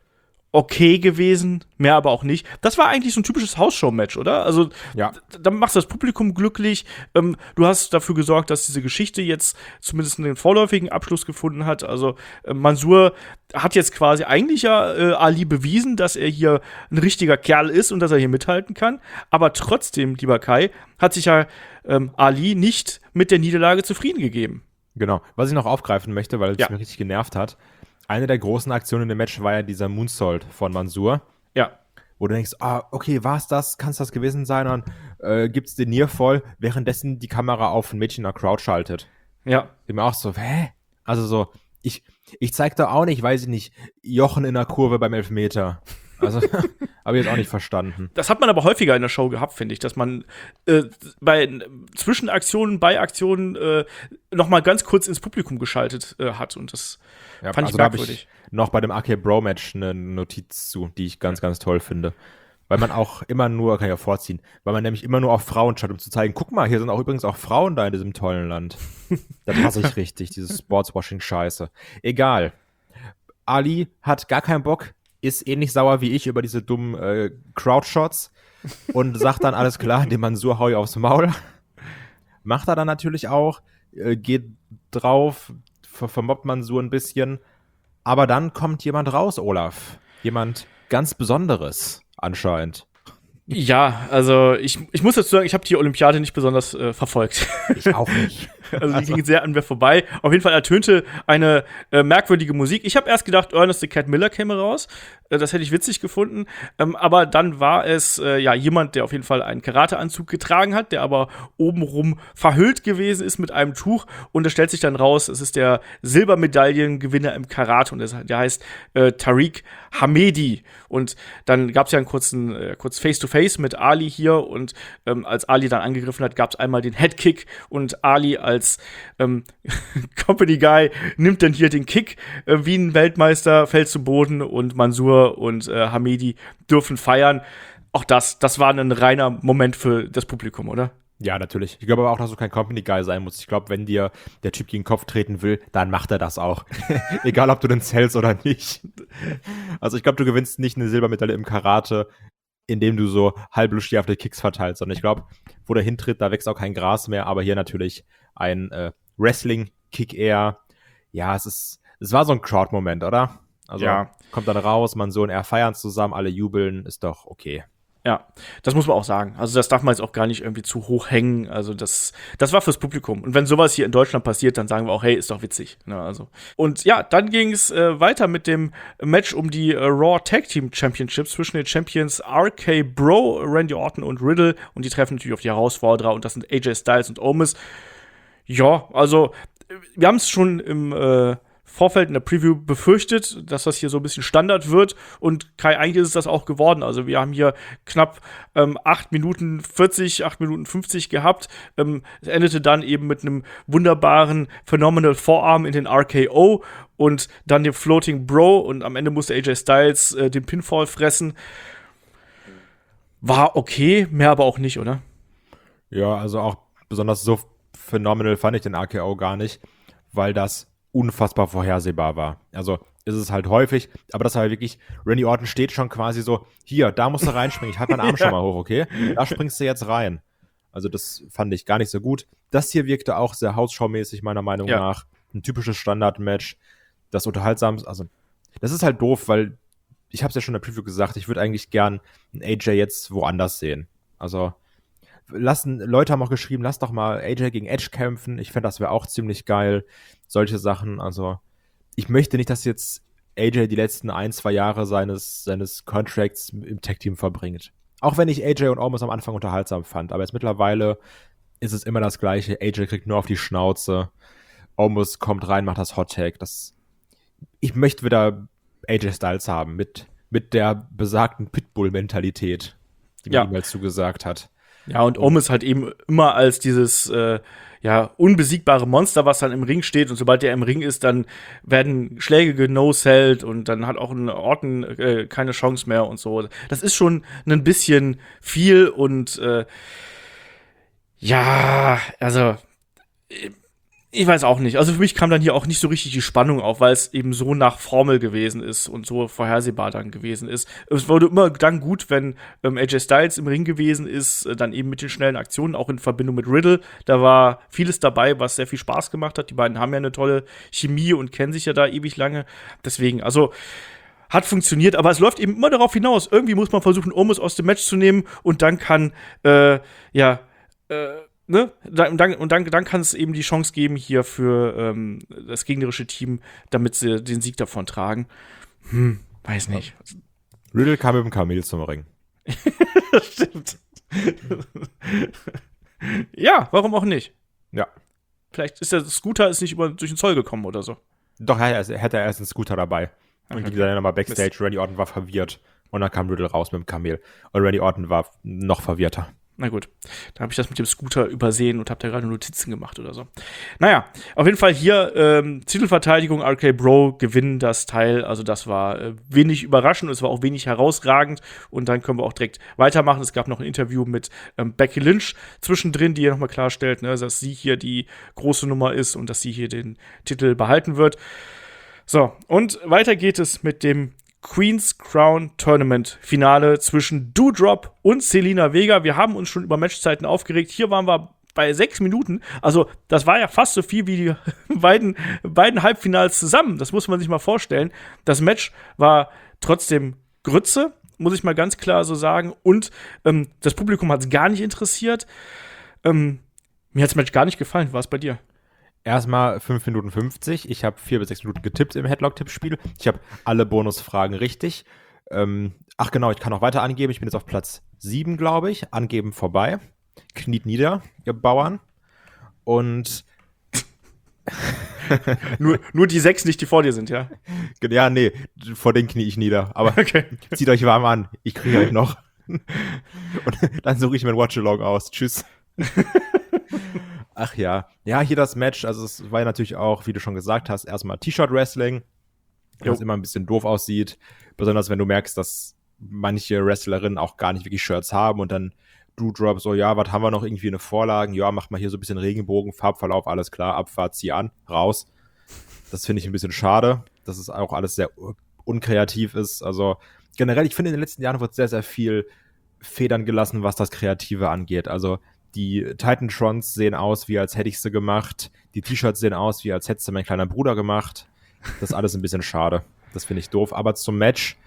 okay gewesen, mehr aber auch nicht. Das war eigentlich so ein typisches Hausshow-Match, oder? Also, da machst du das Publikum glücklich. Du hast dafür gesorgt, dass diese Geschichte jetzt zumindest einen vorläufigen Abschluss gefunden hat. Also, Mansoor hat jetzt quasi eigentlich Ali bewiesen, dass er hier ein richtiger Kerl ist und dass er hier mithalten kann. Aber trotzdem, lieber Kai, hat sich Ali nicht mit der Niederlage zufrieden gegeben. Genau. Was ich noch aufgreifen möchte, weil es mich richtig genervt hat, eine der großen Aktionen in dem Match war ja dieser Moonsault von Mansoor. Ja. Wo du denkst, okay, war's das? Kann es das gewesen sein? Und dann gibt's den Nearfall, währenddessen die Kamera auf ein Mädchen in der Crowd schaltet. Ja. Ich mir auch so, hä? Also so, ich zeig da auch nicht, weiß ich nicht, Jochen in der Kurve beim Elfmeter. Also, habe ich jetzt auch nicht verstanden. Das hat man aber häufiger in der Show gehabt, finde ich, dass man bei Zwischenaktionen, bei Aktionen noch mal ganz kurz ins Publikum geschaltet hat. Und das fand ich merkwürdig. Da habe ich noch bei dem AK Bro Match eine Notiz zu, die ich ganz, ganz toll finde. Weil man auch immer nur, kann ich ja vorziehen, weil man nämlich immer nur auf Frauen schaut, um zu zeigen, guck mal, hier sind auch übrigens auch Frauen da in diesem tollen Land. Das hasse ich richtig, diese Sportswashing-Scheiße. Egal. Ali hat gar keinen Bock, ist ähnlich sauer wie ich über diese dummen Crowdshots und sagt dann, alles klar, dem Mansoor hau ich aufs Maul. Macht er dann natürlich auch, geht drauf, vermobbt Mansoor ein bisschen. Aber dann kommt jemand raus, Olaf. Jemand ganz Besonderes anscheinend. Ja, also ich muss dazu sagen, ich habe die Olympiade nicht besonders verfolgt. Ich auch nicht. Also die ging sehr an mir vorbei. Auf jeden Fall ertönte eine merkwürdige Musik. Ich habe erst gedacht, Ernest the Cat Miller käme raus. Das hätte ich witzig gefunden. Aber dann war es jemand, der auf jeden Fall einen Karateanzug getragen hat, der aber obenrum verhüllt gewesen ist mit einem Tuch. Und es stellt sich dann raus, es ist der Silbermedaillengewinner im Karate und der heißt Tariq Hamedi. Und dann gab es ja einen kurz Face-to-Face mit Ali hier und als Ali dann angegriffen hat, gab es einmal den Headkick und Ali als als Company Guy nimmt dann hier den Kick wie ein Weltmeister, fällt zu Boden und Mansour und Hamidi dürfen feiern. Auch das war ein reiner Moment für das Publikum, oder? Ja, natürlich. Ich glaube aber auch, dass du kein Company Guy sein musst. Ich glaube, wenn dir der Typ gegen den Kopf treten will, dann macht er das auch. Egal, ob du den zählst oder nicht. Also ich glaube, du gewinnst nicht eine Silbermedaille im Karate, indem du so halblustig auf die Kicks verteilst, sondern ich glaube, wo der hintritt, da wächst auch kein Gras mehr, aber hier natürlich ein Wrestling-Kick eher. Ja, es war so ein Crowd-Moment, oder? Also kommt dann raus, man so und er feiern zusammen, alle jubeln, ist doch okay. Ja, das muss man auch sagen. Also das darf man jetzt auch gar nicht irgendwie zu hoch hängen. Also das war fürs Publikum. Und wenn sowas hier in Deutschland passiert, dann sagen wir auch, hey, ist doch witzig. Ne, also. Und ja, dann ging es weiter mit dem Match um die Raw Tag Team Championships zwischen den Champions RK Bro, Randy Orton und Riddle. Und die treffen natürlich auf die Herausforderer. Und das sind AJ Styles und Omos. Ja, also wir haben es schon im Vorfeld in der Preview befürchtet, dass das hier so ein bisschen Standard wird. Und Kai, eigentlich ist es das auch geworden. Also wir haben hier knapp 8 Minuten 40, 8 Minuten 50 gehabt. Es endete dann eben mit einem wunderbaren Phenomenal Vorarm in den RKO und dann dem Floating Bro. Und am Ende musste AJ Styles den Pinfall fressen. War okay, mehr aber auch nicht, oder? Ja, also auch besonders so phenomenal fand ich den RKO gar nicht, weil das unfassbar vorhersehbar war. Also ist es halt häufig, aber das war halt wirklich, Randy Orton steht schon quasi so, hier, da musst du reinspringen, ich halte meinen Arm schon mal hoch, okay? Da springst du jetzt rein. Also das fand ich gar nicht so gut. Das hier wirkte auch sehr hausschaumäßig, meiner Meinung nach. Ein typisches Standard-Match, das unterhaltsam, also das ist halt doof, weil ich habe es ja schon in der Preview gesagt, ich würde eigentlich gern einen AJ jetzt woanders sehen. Also Leute haben auch geschrieben, lass doch mal AJ gegen Edge kämpfen. Ich fände, das wäre auch ziemlich geil. Solche Sachen. Also, ich möchte nicht, dass jetzt AJ die letzten 1-2 Jahre seines Contracts im Tag-Team verbringt. Auch wenn ich AJ und Omos am Anfang unterhaltsam fand. Aber jetzt mittlerweile ist es immer das Gleiche. AJ kriegt nur auf die Schnauze. Omos kommt rein, macht das Hot-Tag. Ich möchte wieder AJ Styles haben. Mit der besagten Pitbull-Mentalität, die man ihm mal zugesagt hat. Ja, und Omos halt eben immer als dieses unbesiegbare Monster, was dann im Ring steht. Und sobald er im Ring ist, dann werden Schläge geno-sellt und dann hat auch ein Orton keine Chance mehr und so. Das ist schon ein bisschen viel und also ich weiß auch nicht. Also für mich kam dann hier auch nicht so richtig die Spannung auf, weil es eben so nach Formel gewesen ist und so vorhersehbar dann gewesen ist. Es wurde immer dann gut, wenn AJ Styles im Ring gewesen ist, dann eben mit den schnellen Aktionen, auch in Verbindung mit Riddle. Da war vieles dabei, was sehr viel Spaß gemacht hat. Die beiden haben ja eine tolle Chemie und kennen sich ja da ewig lange. Deswegen, also hat funktioniert, aber es läuft eben immer darauf hinaus. Irgendwie muss man versuchen, Omos aus dem Match zu nehmen und dann kann dann kann es eben die Chance geben hier für das gegnerische Team, damit sie den Sieg davon tragen. Weiß nicht. Riddle kam mit dem Kamel zum Ring. Stimmt. Ja, warum auch nicht? Ja. Vielleicht ist der Scooter nicht durch den Zoll gekommen oder so. Doch, er hatte erst einen Scooter dabei. Und die dann nochmal Backstage. Mist. Randy Orton war verwirrt. Und dann kam Riddle raus mit dem Kamel. Und Randy Orton war noch verwirrter. Na gut, da habe ich das mit dem Scooter übersehen und habe da gerade Notizen gemacht oder so. Naja, auf jeden Fall hier Titelverteidigung, RK Bro gewinnen das Teil. Also das war wenig überraschend und es war auch wenig herausragend. Und dann können wir auch direkt weitermachen. Es gab noch ein Interview mit Becky Lynch zwischendrin, die ja nochmal klarstellt, ne, dass sie hier die große Nummer ist und dass sie hier den Titel behalten wird. So, und weiter geht es mit dem Queen's Crown Tournament Finale zwischen Doudrop und Zelina Vega. Wir haben uns schon über Matchzeiten aufgeregt. Hier waren wir bei 6 Minuten. Also das war ja fast so viel wie die beiden Halbfinals zusammen. Das muss man sich mal vorstellen. Das Match war trotzdem Grütze, muss ich mal ganz klar so sagen. Und das Publikum hat es gar nicht interessiert. Mir hat das Match gar nicht gefallen. Wie war es bei dir? Erstmal 5 Minuten 50. Ich habe 4 bis 6 Minuten getippt im Headlock-Tippspiel. Ich habe alle Bonusfragen richtig. Ach genau, ich kann noch weiter angeben. Ich bin jetzt auf Platz 7, glaube ich. Angeben vorbei. Kniet nieder, ihr Bauern. Und nur die 6 nicht, die vor dir sind, ja? Ja, nee, vor denen knie ich nieder. Aber okay. Zieht euch warm an. Ich kriege euch noch. Und dann suche ich mein Watch-Along aus. Tschüss. Ach ja. Ja, hier das Match, also es war ja natürlich auch, wie du schon gesagt hast, erstmal T-Shirt-Wrestling, was immer ein bisschen doof aussieht. Besonders wenn du merkst, dass manche Wrestlerinnen auch gar nicht wirklich Shirts haben und dann Doudrop so, ja, was haben wir noch, irgendwie eine Vorlagen? Ja, mach mal hier so ein bisschen Regenbogen, Farbverlauf, alles klar, Abfahrt, zieh an, raus. Das finde ich ein bisschen schade, dass es auch alles sehr unkreativ ist. Also generell, ich finde, in den letzten Jahren wird sehr, sehr viel Federn gelassen, was das Kreative angeht. Also die Titantrons sehen aus, wie als hätte ich sie gemacht. Die T-Shirts sehen aus, wie als hätte sie mein kleiner Bruder gemacht. Das ist alles ein bisschen schade. Das finde ich doof. Aber zum Match,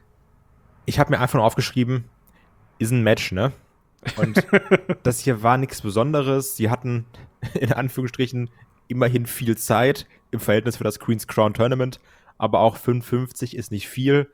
ich habe mir einfach nur aufgeschrieben, ist ein Match, ne? Und das hier war nichts Besonderes. Sie hatten in Anführungsstrichen immerhin viel Zeit im Verhältnis für das Queen's Crown Tournament, aber auch 55 ist nicht viel.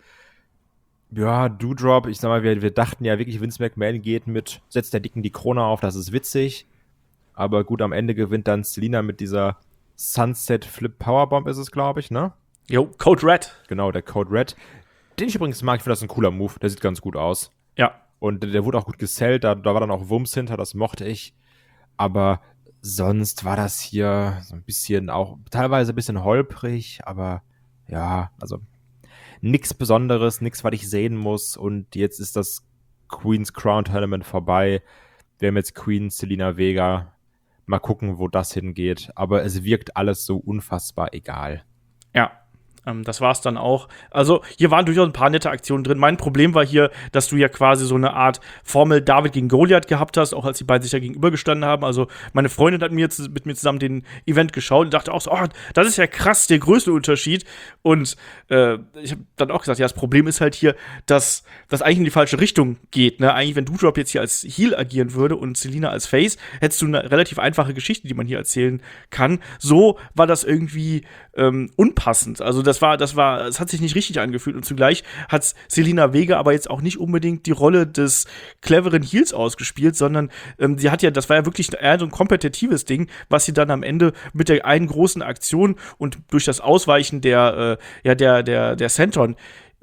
Ja, Doudrop, ich sag mal, wir dachten ja wirklich, Vince McMahon geht mit, setzt der Dicken die Krone auf, das ist witzig. Aber gut, am Ende gewinnt dann Selina mit dieser Sunset Flip Powerbomb ist es, glaube ich, ne? Jo, Code Red. Genau, der Code Red. Den ich übrigens mag, ich finde das ein cooler Move, der sieht ganz gut aus. Ja. Und der wurde auch gut gesellt, da war dann auch Wumms hinter, das mochte ich. Aber sonst war das hier so ein bisschen auch, teilweise ein bisschen holprig, aber ja, also nichts Besonderes, nichts, was ich sehen muss. Und jetzt ist das Queen's Crown Tournament vorbei. Wir haben jetzt Queen Zelina Vega. Mal gucken, wo das hingeht. Aber es wirkt alles so unfassbar egal. Ja. Das war's dann auch. Also, hier waren durchaus ein paar nette Aktionen drin. Mein Problem war hier, dass du ja quasi so eine Art Formel David gegen Goliath gehabt hast, auch als die beiden sich ja gegenübergestanden haben. Also, meine Freundin hat mit mir zusammen den Event geschaut und dachte auch so, oh, das ist ja krass, der größte Unterschied. Und ich habe dann auch gesagt, ja, das Problem ist halt hier, dass das eigentlich in die falsche Richtung geht. Ne? Eigentlich, wenn Doudrop jetzt hier als Heel agieren würde und Zelina als Face, hättest du eine relativ einfache Geschichte, die man hier erzählen kann. So war das irgendwie unpassend. Also, es hat sich nicht richtig angefühlt und zugleich hat Zelina Vega aber jetzt auch nicht unbedingt die Rolle des cleveren Heels ausgespielt, sondern sie hat ja, das war ja wirklich eher so ein kompetitives Ding, was sie dann am Ende mit der einen großen Aktion und durch das Ausweichen der Senton,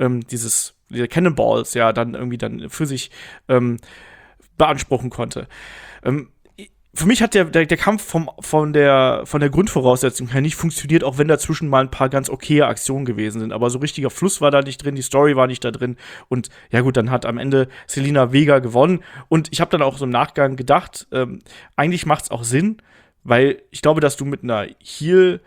diese Cannonballs ja dann irgendwie dann für sich beanspruchen konnte. Für mich hat der Kampf von der Grundvoraussetzung her nicht funktioniert, auch wenn dazwischen mal ein paar ganz okaye Aktionen gewesen sind. Aber so richtiger Fluss war da nicht drin, die Story war nicht da drin. Und ja gut, dann hat am Ende Zelina Vega gewonnen. Und ich habe dann auch so im Nachgang gedacht, eigentlich macht es auch Sinn, weil ich glaube, dass du mit einer Heel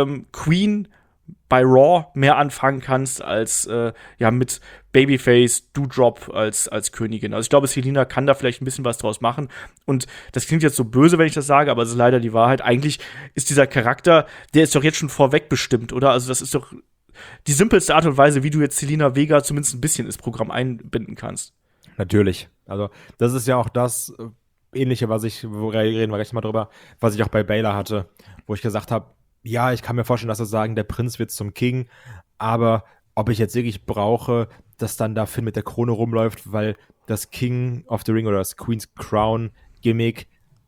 Queen bei Raw mehr anfangen kannst als mit Babyface, Doudrop als Königin. Also ich glaube, Zelina kann da vielleicht ein bisschen was draus machen. Und das klingt jetzt so böse, wenn ich das sage, aber es ist leider die Wahrheit. Eigentlich ist dieser Charakter, der ist doch jetzt schon vorweg bestimmt, oder? Also das ist doch die simpelste Art und Weise, wie du jetzt Zelina Vega zumindest ein bisschen ins Programm einbinden kannst. Natürlich. Also das ist ja auch das Ähnliche, reden wir gleich mal drüber, was ich auch bei Baylor hatte, wo ich gesagt habe, ja, ich kann mir vorstellen, dass sie sagen, der Prinz wird zum King, aber ob ich jetzt wirklich brauche, dass dann da Finn mit der Krone rumläuft, weil das King of the Ring oder das Queen's Crown Gimmick,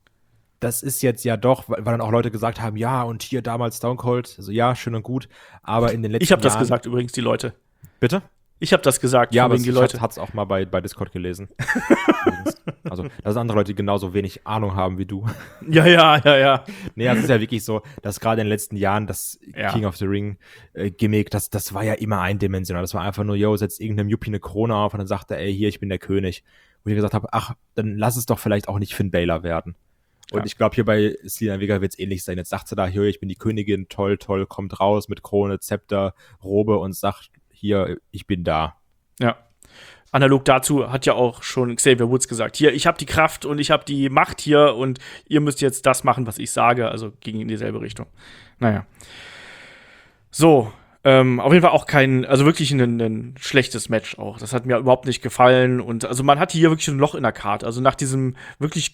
das ist jetzt ja doch, weil dann auch Leute gesagt haben, ja, und hier damals Stone Cold, also ja, schön und gut, aber in den letzten Jahren... Ich habe das gesagt übrigens, die Leute. Bitte? Ich habe das gesagt, ja, aber die Leute. Ich hat's auch mal bei Discord gelesen. Also, da sind andere Leute, die genauso wenig Ahnung haben wie du. Ja. Nee, es ist ja wirklich so, dass gerade in den letzten Jahren das King of the Ring Gimmick, das war ja immer eindimensional. Das war einfach nur, setzt irgendeinem Yuppie eine Krone auf und dann sagt er, ey, hier, ich bin der König. Wo ich gesagt habe, ach, dann lass es doch vielleicht auch nicht Finn Balor werden. Und ich glaube, hier bei Zelina Vega wird es ähnlich sein. Jetzt sagt sie da, hier, ich bin die Königin, toll, kommt raus mit Krone, Zepter, Robe und sagt, hier, ich bin da. Ja. Analog dazu hat ja auch schon Xavier Woods gesagt, hier, ich habe die Kraft und ich habe die Macht hier und ihr müsst jetzt das machen, was ich sage. Also ging in dieselbe Richtung. Naja. So, auf jeden Fall auch wirklich ein schlechtes Match auch. Das hat mir überhaupt nicht gefallen. Und also man hatte hier wirklich ein Loch in der Karte. Also nach diesem wirklich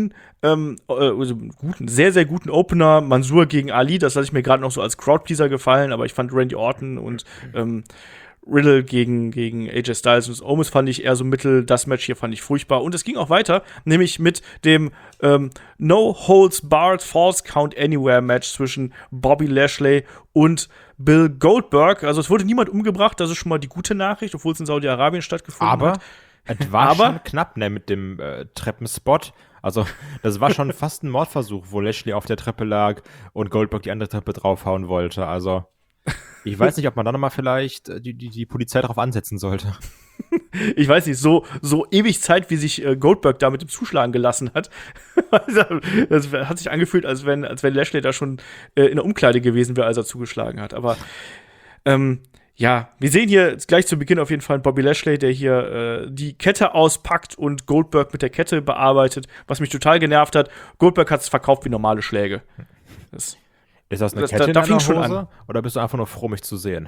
sehr, sehr guten Opener, Mansoor gegen Ali, das lasse ich mir gerade noch so als Crowdpleaser gefallen, aber ich fand Randy Orton und Riddle gegen AJ Styles und Omos fand ich eher so mittel. Das Match hier fand ich furchtbar. Und es ging auch weiter, nämlich mit dem No Holds Barred Falls Count Anywhere Match zwischen Bobby Lashley und Bill Goldberg. Also es wurde niemand umgebracht, das ist schon mal die gute Nachricht, obwohl es in Saudi-Arabien stattgefunden hat. Es war schon knapp, ne, mit dem Treppenspot. Also, das war schon fast ein Mordversuch, wo Lashley auf der Treppe lag und Goldberg die andere Treppe draufhauen wollte. Also, ich weiß nicht, ob man da nochmal vielleicht die Polizei drauf ansetzen sollte. Ich weiß nicht, so ewig Zeit, wie sich Goldberg da mit dem Zuschlagen gelassen hat. Das hat sich angefühlt, als wenn Lashley da schon in der Umkleide gewesen wäre, als er zugeschlagen hat. Aber ja, wir sehen hier gleich zu Beginn auf jeden Fall Bobby Lashley, der hier die Kette auspackt und Goldberg mit der Kette bearbeitet, was mich total genervt hat. Goldberg hat es verkauft wie normale Schläge. Ist das eine Kette da in deiner fing schon Hose? an. Oder bist du einfach nur froh, mich zu sehen?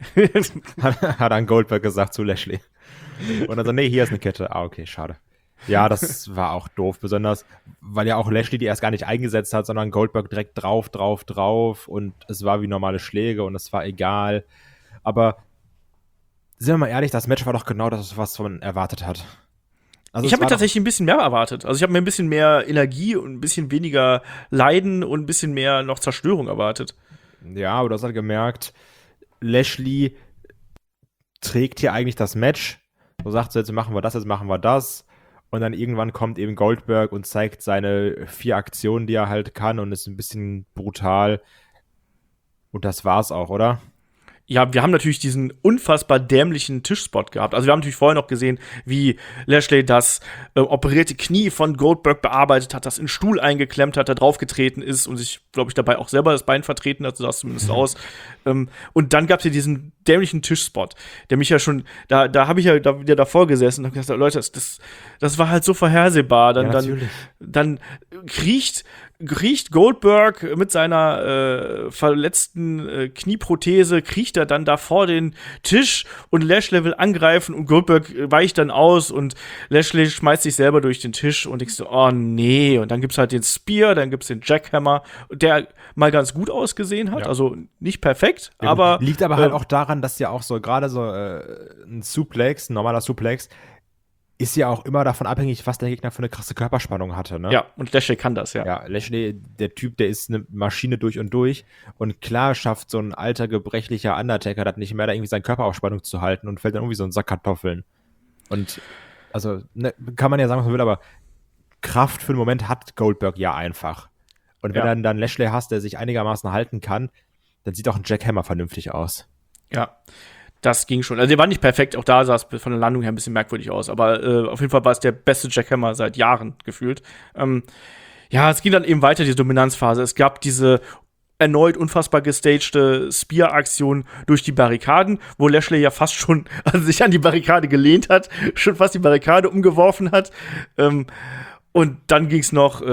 Hat dann Goldberg gesagt zu Lashley. Und dann so, nee, hier ist eine Kette. Ah, okay, schade. Ja, das war auch doof, besonders, weil ja auch Lashley die erst gar nicht eingesetzt hat, sondern Goldberg direkt drauf und es war wie normale Schläge und es war egal. Aber sind wir mal ehrlich, das Match war doch genau das, was man erwartet hat. Also ich habe mir tatsächlich ein bisschen mehr erwartet. Also ich habe mir ein bisschen mehr Energie und ein bisschen weniger Leiden und ein bisschen mehr noch Zerstörung erwartet. Ja, aber du hast halt gemerkt, Lashley trägt hier eigentlich das Match. So sagt sie, jetzt machen wir das. Und dann irgendwann kommt eben Goldberg und zeigt seine 4 Aktionen, die er halt kann und ist ein bisschen brutal. Und das war's auch, oder? Ja, wir haben natürlich diesen unfassbar dämlichen Tischspot gehabt. Also wir haben natürlich vorher noch gesehen, wie Lashley das operierte Knie von Goldberg bearbeitet hat, das in den Stuhl eingeklemmt hat, da draufgetreten ist und sich, glaube ich, dabei auch selber das Bein vertreten hat, so sah es zumindest aus. Und dann gab es hier diesen dämlichen Tischspot, der mich ja schon, da habe ich ja wieder davor gesessen und habe gesagt, Leute, das war halt so vorhersehbar. Dann kriecht Goldberg mit seiner verletzten Knieprothese, kriecht er dann da vor den Tisch und Lashley will angreifen und Goldberg weicht dann aus und Lashley schmeißt sich selber durch den Tisch und ich so, oh nee. Und dann gibt's halt den Spear, dann gibt's den Jackhammer, der mal ganz gut ausgesehen hat, also nicht perfekt, ja, aber liegt aber halt auch daran, dass ja auch so gerade so ein normaler Suplex, ist ja auch immer davon abhängig, was der Gegner für eine krasse Körperspannung hatte, ne? Ja, und Lashley kann das, ja. Ja, Lashley, der Typ, der ist eine Maschine durch und durch. Und klar schafft so ein alter, gebrechlicher Undertaker das nicht mehr, da irgendwie seine Körperaufspannung zu halten und fällt dann irgendwie so ein Sack Kartoffeln. Und, also, ne, kann man ja sagen, was man will, aber Kraft für den Moment hat Goldberg ja einfach. Und wenn dann Lashley hast, der sich einigermaßen halten kann, dann sieht auch ein Jackhammer vernünftig aus. Ja. Das ging schon. Also der war nicht perfekt, auch da sah es von der Landung her ein bisschen merkwürdig aus, aber auf jeden Fall war es der beste Jackhammer seit Jahren gefühlt. Ja, es ging dann eben weiter, diese Dominanzphase. Es gab diese erneut unfassbar gestagte Spear-Aktion durch die Barrikaden, wo Lashley ja fast schon sich an die Barrikade gelehnt hat, schon fast die Barrikade umgeworfen hat. Und dann ging's noch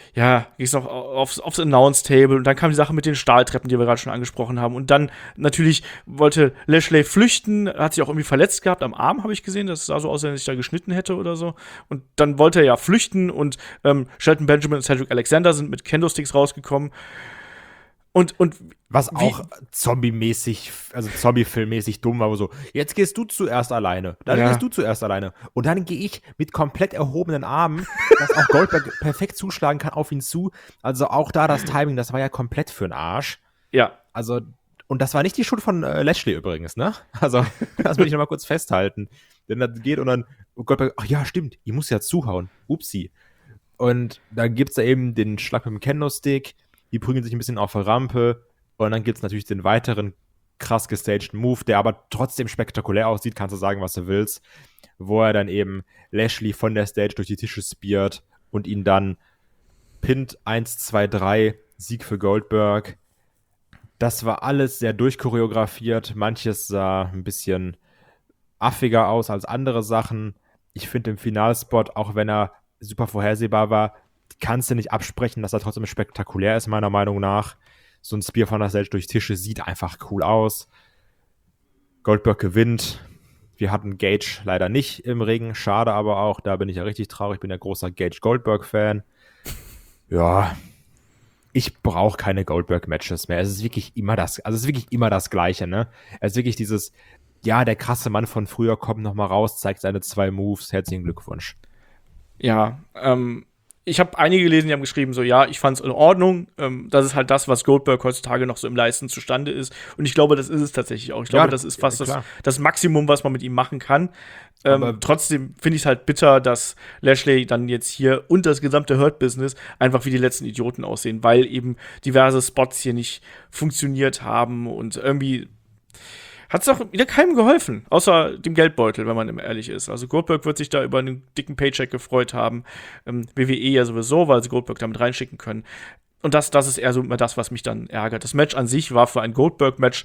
aufs Announce-Table und dann kam die Sache mit den Stahltreppen, die wir gerade schon angesprochen haben. Und dann natürlich wollte Lashley flüchten, hat sich auch irgendwie verletzt gehabt am Arm, habe ich gesehen. Das sah so aus, als wenn er sich da geschnitten hätte oder so. Und dann wollte er ja flüchten und Shelton Benjamin und Cedric Alexander sind mit Kendo-Sticks rausgekommen. Und was auch zombie-mäßig, also Zombie-Film-mäßig dumm war, wo so, jetzt gehst du zuerst alleine, dann gehst du zuerst alleine. Und dann gehe ich mit komplett erhobenen Armen, dass auch Goldberg perfekt zuschlagen kann, auf ihn zu. Also auch da das Timing, das war ja komplett für den Arsch. Ja. Also, und das war nicht die Schuld von Lashley übrigens, ne? Also, das will ich noch mal kurz festhalten. Denn das geht und dann Goldberg, ach ja, stimmt, ich muss ja zuhauen. Upsi. Und dann gibt's da eben den Schlag mit dem Kendo-Stick, die prügeln sich ein bisschen auf der Rampe und dann gibt es natürlich den weiteren krass gestagten Move, der aber trotzdem spektakulär aussieht, kannst du sagen, was du willst, wo er dann eben Lashley von der Stage durch die Tische speart und ihn dann pinnt 1, 2, 3, Sieg für Goldberg. Das war alles sehr durchchoreografiert, manches sah ein bisschen affiger aus als andere Sachen. Ich finde den Finalspot, auch wenn er super vorhersehbar war, kannst du nicht absprechen, dass er trotzdem spektakulär ist, meiner Meinung nach. So ein Spear von der Stage durch Tische sieht einfach cool aus. Goldberg gewinnt. Wir hatten Gage leider nicht im Ring. Schade aber auch. Da bin ich ja richtig traurig. Ich bin ja großer Gage-Goldberg-Fan. Ja, ich brauche keine Goldberg-Matches mehr. Es ist wirklich immer das Gleiche, ne? Es ist wirklich dieses, ja, der krasse Mann von früher kommt noch mal raus, zeigt seine 2 Moves. Herzlichen Glückwunsch. Ja, ich habe einige gelesen, die haben geschrieben, so, ja, ich fand's in Ordnung. Das ist halt das, was Goldberg heutzutage noch so im Leisten zustande ist. Und ich glaube, das ist es tatsächlich auch. Ich glaube, das ist fast das Maximum, was man mit ihm machen kann. Trotzdem finde ich es halt bitter, dass Lashley dann jetzt hier und das gesamte Hurt-Business einfach wie die letzten Idioten aussehen, weil eben diverse Spots hier nicht funktioniert haben und irgendwie hat es auch wieder keinem geholfen, außer dem Geldbeutel, wenn man ehrlich ist. Also Goldberg wird sich da über einen dicken Paycheck gefreut haben. WWE ja sowieso, weil sie Goldberg damit reinschicken können. Und das ist eher so immer das, was mich dann ärgert. Das Match an sich war für ein Goldberg-Match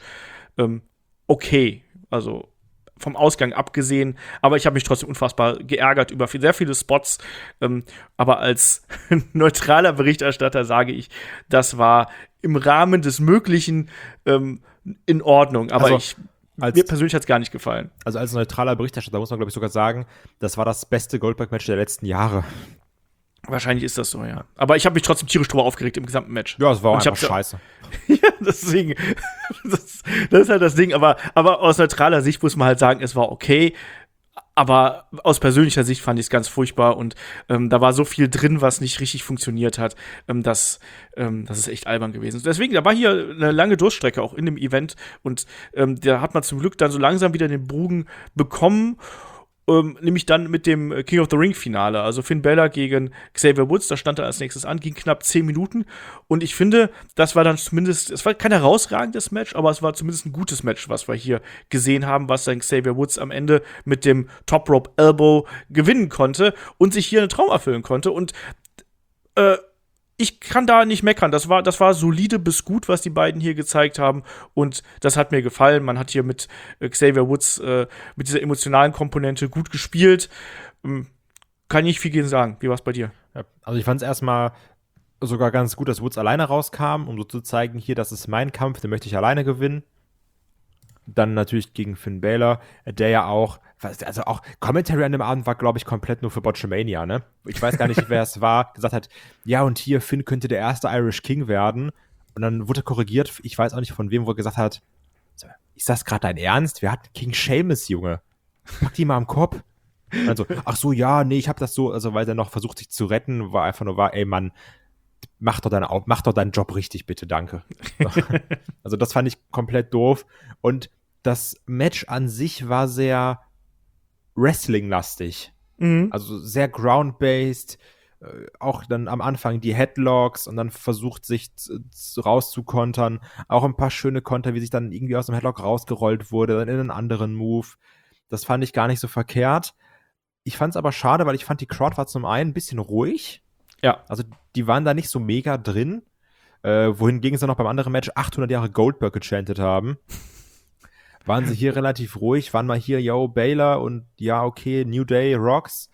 okay. Also vom Ausgang abgesehen. Aber ich habe mich trotzdem unfassbar geärgert über sehr viele Spots. Aber als neutraler Berichterstatter sage ich, das war im Rahmen des Möglichen in Ordnung. Aber Also, mir persönlich hat es gar nicht gefallen. Also als neutraler Berichterstatter muss man, glaube ich, sogar sagen, das war das beste Goldberg-Match der letzten Jahre. Wahrscheinlich ist das so, ja. Aber ich habe mich trotzdem tierisch drüber aufgeregt im gesamten Match. Ja, es war auch einfach scheiße. Ja, deswegen. Das ist halt das Ding. Aber aus neutraler Sicht muss man halt sagen, es war okay. Aber aus persönlicher Sicht fand ich es ganz furchtbar und da war so viel drin, was nicht richtig funktioniert hat, das ist echt albern gewesen. Deswegen, da war hier eine lange Durststrecke auch in dem Event und da hat man zum Glück dann so langsam wieder den Bogen bekommen. Nämlich dann mit dem King of the Ring Finale, also Finn Balor gegen Xavier Woods, da stand er als nächstes an, ging knapp 10 Minuten und ich finde, das war dann zumindest, es war kein herausragendes Match, aber es war zumindest ein gutes Match, was wir hier gesehen haben, was dann Xavier Woods am Ende mit dem Top Rope Elbow gewinnen konnte und sich hier einen Traum erfüllen konnte und ich kann da nicht meckern. Das war solide bis gut, was die beiden hier gezeigt haben. Und das hat mir gefallen. Man hat hier mit Xavier Woods mit dieser emotionalen Komponente gut gespielt. Kann nicht viel gegen sagen. Wie war es bei dir? Ja, also ich fand es erstmal sogar ganz gut, dass Woods alleine rauskam, um so zu zeigen, hier, das ist mein Kampf, den möchte ich alleine gewinnen. Dann natürlich gegen Finn Balor, der ja auch, also auch Commentary an dem Abend war, glaube ich, komplett nur für Botchamania, ne? Ich weiß gar nicht, wer es war, gesagt hat, ja, und hier, Finn könnte der erste Irish King werden. Und dann wurde korrigiert, ich weiß auch nicht von wem, wo er gesagt hat, ist das gerade dein Ernst? Wer hat King Sheamus, Junge? Pack die mal am Kopf. Und dann so, ach so, ja, nee, ich hab das so, also weil er noch versucht, sich zu retten, war einfach nur, ey, Mann, mach doch deinen Job richtig, bitte, danke. Also das fand ich komplett doof. Und das Match an sich war sehr Wrestling-lastig. Also sehr ground-based. Auch dann am Anfang die Headlocks und dann versucht, sich rauszukontern. Auch ein paar schöne Konter, wie sich dann irgendwie aus dem Headlock rausgerollt wurde, dann in einen anderen Move. Das fand ich gar nicht so verkehrt. Ich fand es aber schade, weil ich fand, die Crowd war zum einen ein bisschen ruhig. Ja. Also die waren da nicht so mega drin. Wohingegen sie noch beim anderen Match 800 Jahre Goldberg gechantet haben. Waren sie hier relativ ruhig, waren mal hier, yo, Baylor und ja, okay, New Day, Rocks.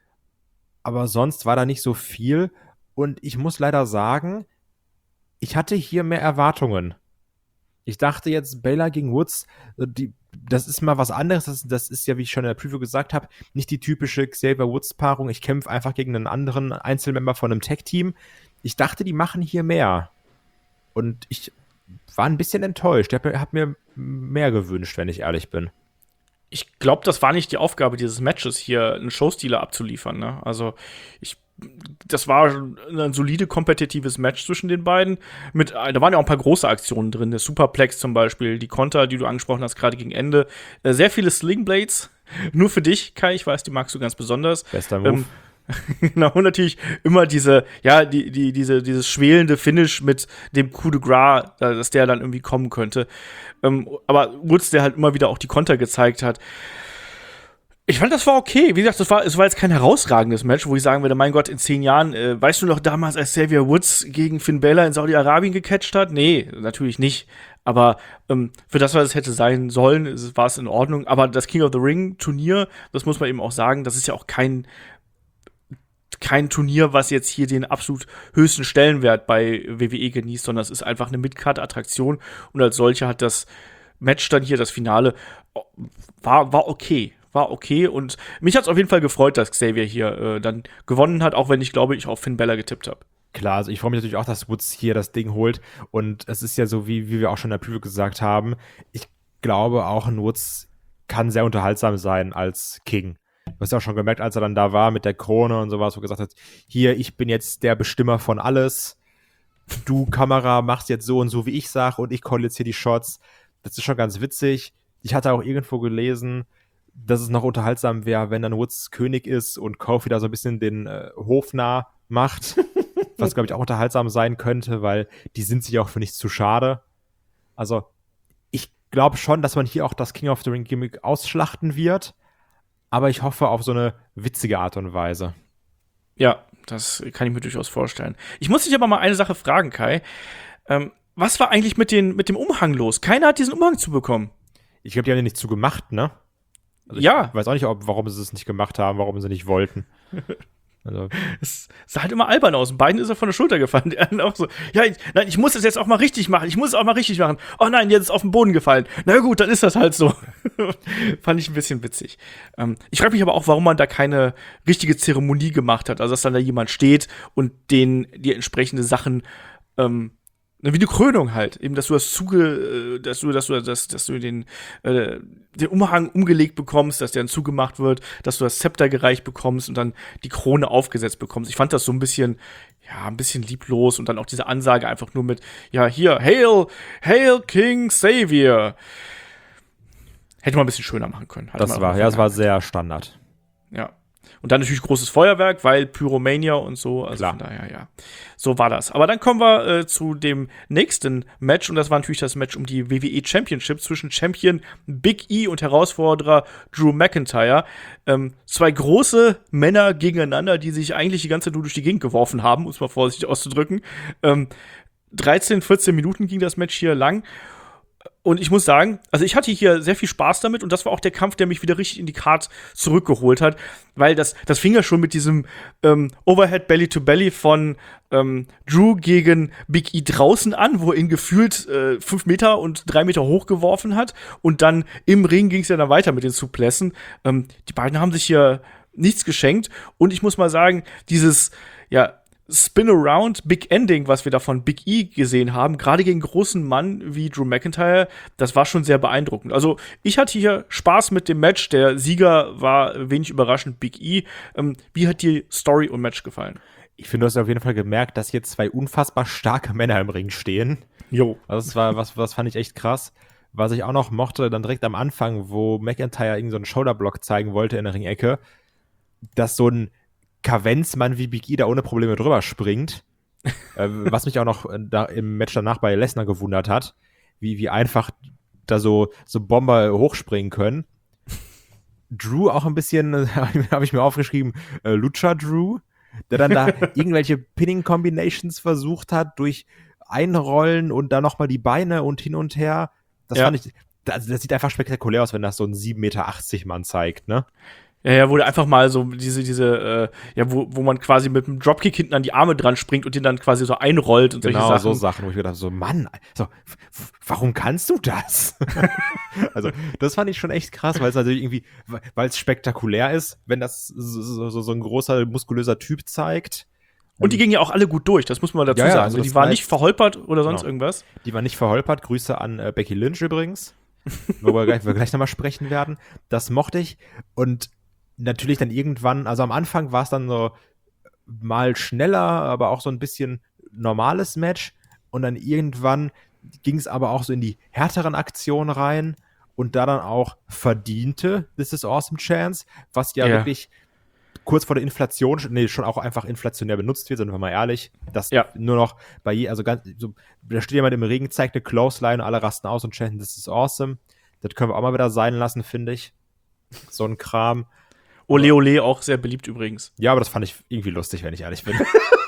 Aber sonst war da nicht so viel. Und ich muss leider sagen, ich hatte hier mehr Erwartungen. Ich dachte jetzt, Baylor gegen Woods, das ist mal was anderes. Das ist ja, wie ich schon in der Preview gesagt habe, nicht die typische Xavier Woods-Paarung. Ich kämpfe einfach gegen einen anderen Einzelmember von einem Tag-Team. Ich dachte, die machen hier mehr. Und ich war ein bisschen enttäuscht. Ich habe mir mehr gewünscht, wenn ich ehrlich bin. Ich glaube, das war nicht die Aufgabe dieses Matches, hier einen Showstealer abzuliefern. Ne? Also, das war ein solide kompetitives Match zwischen den beiden. Da waren ja auch ein paar große Aktionen drin. Der Superplex zum Beispiel, die Konter, die du angesprochen hast, gerade gegen Ende. Sehr viele Slingblades. Nur für dich, Kai, ich weiß, die magst du ganz besonders. Bester Move. Genau, und natürlich immer dieses schwelende Finish mit dem Coup de Gras, dass der dann irgendwie kommen könnte. Aber Woods, der halt immer wieder auch die Konter gezeigt hat. Ich fand, das war okay. Wie gesagt, es war jetzt kein herausragendes Match, wo ich sagen würde, mein Gott, in 10 Jahren, weißt du noch damals, als Xavier Woods gegen Finn Balor in Saudi-Arabien gecatcht hat? Nee, natürlich nicht. Aber für das, was es hätte sein sollen, war es in Ordnung. Aber das King of the Ring Turnier, das muss man eben auch sagen, das ist ja auch kein Turnier, was jetzt hier den absolut höchsten Stellenwert bei WWE genießt, sondern es ist einfach eine Mid-Card-Attraktion und als solche hat das Match dann hier, das Finale, war okay. War okay und mich hat es auf jeden Fall gefreut, dass Xavier hier dann gewonnen hat, auch wenn ich glaube, ich auf Finn Balor getippt habe. Klar, also ich freue mich natürlich auch, dass Woods hier das Ding holt und es ist ja so, wie wir auch schon in der Preview gesagt haben, ich glaube auch, ein Woods kann sehr unterhaltsam sein als King. hast ja auch schon gemerkt, als er dann da war mit der Krone und sowas, wo er gesagt hat, hier, ich bin jetzt der Bestimmer von alles. Du, Kamera, machst jetzt so und so, wie ich sag, und ich call jetzt hier die Shots. Das ist schon ganz witzig. Ich hatte auch irgendwo gelesen, dass es noch unterhaltsam wäre, wenn dann Woods König ist und Kofi da so ein bisschen den Hof nah macht. Was, glaube ich, auch unterhaltsam sein könnte, weil die sind sich auch für nichts zu schade. Also, ich glaube schon, dass man hier auch das King of the Ring Gimmick ausschlachten wird. Aber ich hoffe auf so eine witzige Art und Weise. Ja, das kann ich mir durchaus vorstellen. Ich muss dich aber mal eine Sache fragen, Kai. Was war eigentlich mit dem Umhang los? Keiner hat diesen Umhang zu bekommen. Ich glaube, die haben den nicht zugemacht, ne? Also ja. Ich weiß auch nicht, warum sie es nicht gemacht haben, warum sie nicht wollten. Also. Es sah halt immer albern aus. Beiden ist er von der Schulter gefallen. Die anderen auch so, ja, ich muss es jetzt auch mal richtig machen. Oh nein, jetzt ist auf den Boden gefallen. Na gut, dann ist das halt so. Fand ich ein bisschen witzig. Ich frage mich aber auch, warum man da keine richtige Zeremonie gemacht hat. Also, dass dann da jemand steht und denen die entsprechende Sachen wie eine Krönung halt, eben, dass du den Umhang umgelegt bekommst, dass der dann zugemacht wird, dass du das Zepter gereicht bekommst und dann die Krone aufgesetzt bekommst. Ich fand das so ein bisschen lieblos und dann auch diese Ansage einfach nur mit, ja, hier, Hail King Savior. Hätte man ein bisschen schöner machen können. Das war sehr Standard. Ja. Und dann natürlich großes Feuerwerk, weil Pyromania und so. Also klar. Von daher, ja. So war das. Aber dann kommen wir zu dem nächsten Match. Und das war natürlich das Match um die WWE Championship zwischen Champion Big E und Herausforderer Drew McIntyre. Zwei große Männer gegeneinander, die sich eigentlich die ganze Zeit nur durch die Gegend geworfen haben, um es mal vorsichtig auszudrücken. 13, 14 Minuten ging das Match hier lang. Und ich muss sagen, also ich hatte hier sehr viel Spaß damit und das war auch der Kampf, der mich wieder richtig in die Card zurückgeholt hat, weil das fing ja schon mit diesem Overhead Belly to Belly von Drew gegen Big E draußen an, wo er ihn gefühlt 5 Meter und 3 Meter hochgeworfen hat und dann im Ring ging es ja dann weiter mit den Suplessen. Die beiden haben sich hier nichts geschenkt und ich muss mal sagen, dieses, ja, Spin-Around Big Ending, was wir da von Big E gesehen haben, gerade gegen großen Mann wie Drew McIntyre, das war schon sehr beeindruckend. Also ich hatte hier Spaß mit dem Match. Der Sieger war wenig überraschend Big E. Wie hat dir Story und Match gefallen? Ich finde, du hast auf jeden Fall gemerkt, dass hier zwei unfassbar starke Männer im Ring stehen. Jo. Also das war was fand ich echt krass. Was ich auch noch mochte, dann direkt am Anfang, wo McIntyre irgend so einen Shoulderblock zeigen wollte in der Ringecke, dass so ein Kavenzmann wie Big E da ohne Probleme drüber springt. Was mich auch noch im Match danach bei Lesnar gewundert hat, wie einfach da so Bomber hochspringen können. Drew auch ein bisschen, habe ich mir aufgeschrieben, Lucha Drew, der dann da irgendwelche Pinning-Combinations versucht hat, durch Einrollen und dann nochmal die Beine und hin und her. Das fand ich, das sieht einfach spektakulär aus, wenn das so ein 7,80 Meter Mann zeigt, ne? Ja, wo der einfach mal so wo man quasi mit einem Dropkick hinten an die Arme dran springt und den dann quasi so einrollt und genau, solche Sachen. Genau, so Sachen, wo ich mir dachte, so, Mann, so, warum kannst du das? Also, das fand ich schon echt krass, weil es natürlich irgendwie, weil es spektakulär ist, wenn das so ein großer, muskulöser Typ zeigt. Und die gingen ja auch alle gut durch, das muss man dazu sagen. Also die waren nicht verholpert oder sonst irgendwas. Die waren nicht verholpert. Grüße an Becky Lynch übrigens, worüber wir gleich nochmal sprechen werden. Das mochte ich. Und natürlich dann irgendwann, also am Anfang war es dann so mal schneller, aber auch so ein bisschen normales Match. Und dann irgendwann ging es aber auch so in die härteren Aktionen rein und da dann auch verdiente This is Awesome Chance, was ja wirklich kurz vor der Inflation, schon auch einfach inflationär benutzt wird, sind wir mal ehrlich, dass nur noch da steht jemand im Regen, zeigt eine Clothesline und alle rasten aus und chanten This is Awesome. Das können wir auch mal wieder sein lassen, finde ich. So ein Kram. Ole Ole auch sehr beliebt übrigens. Ja, aber das fand ich irgendwie lustig, wenn ich ehrlich bin.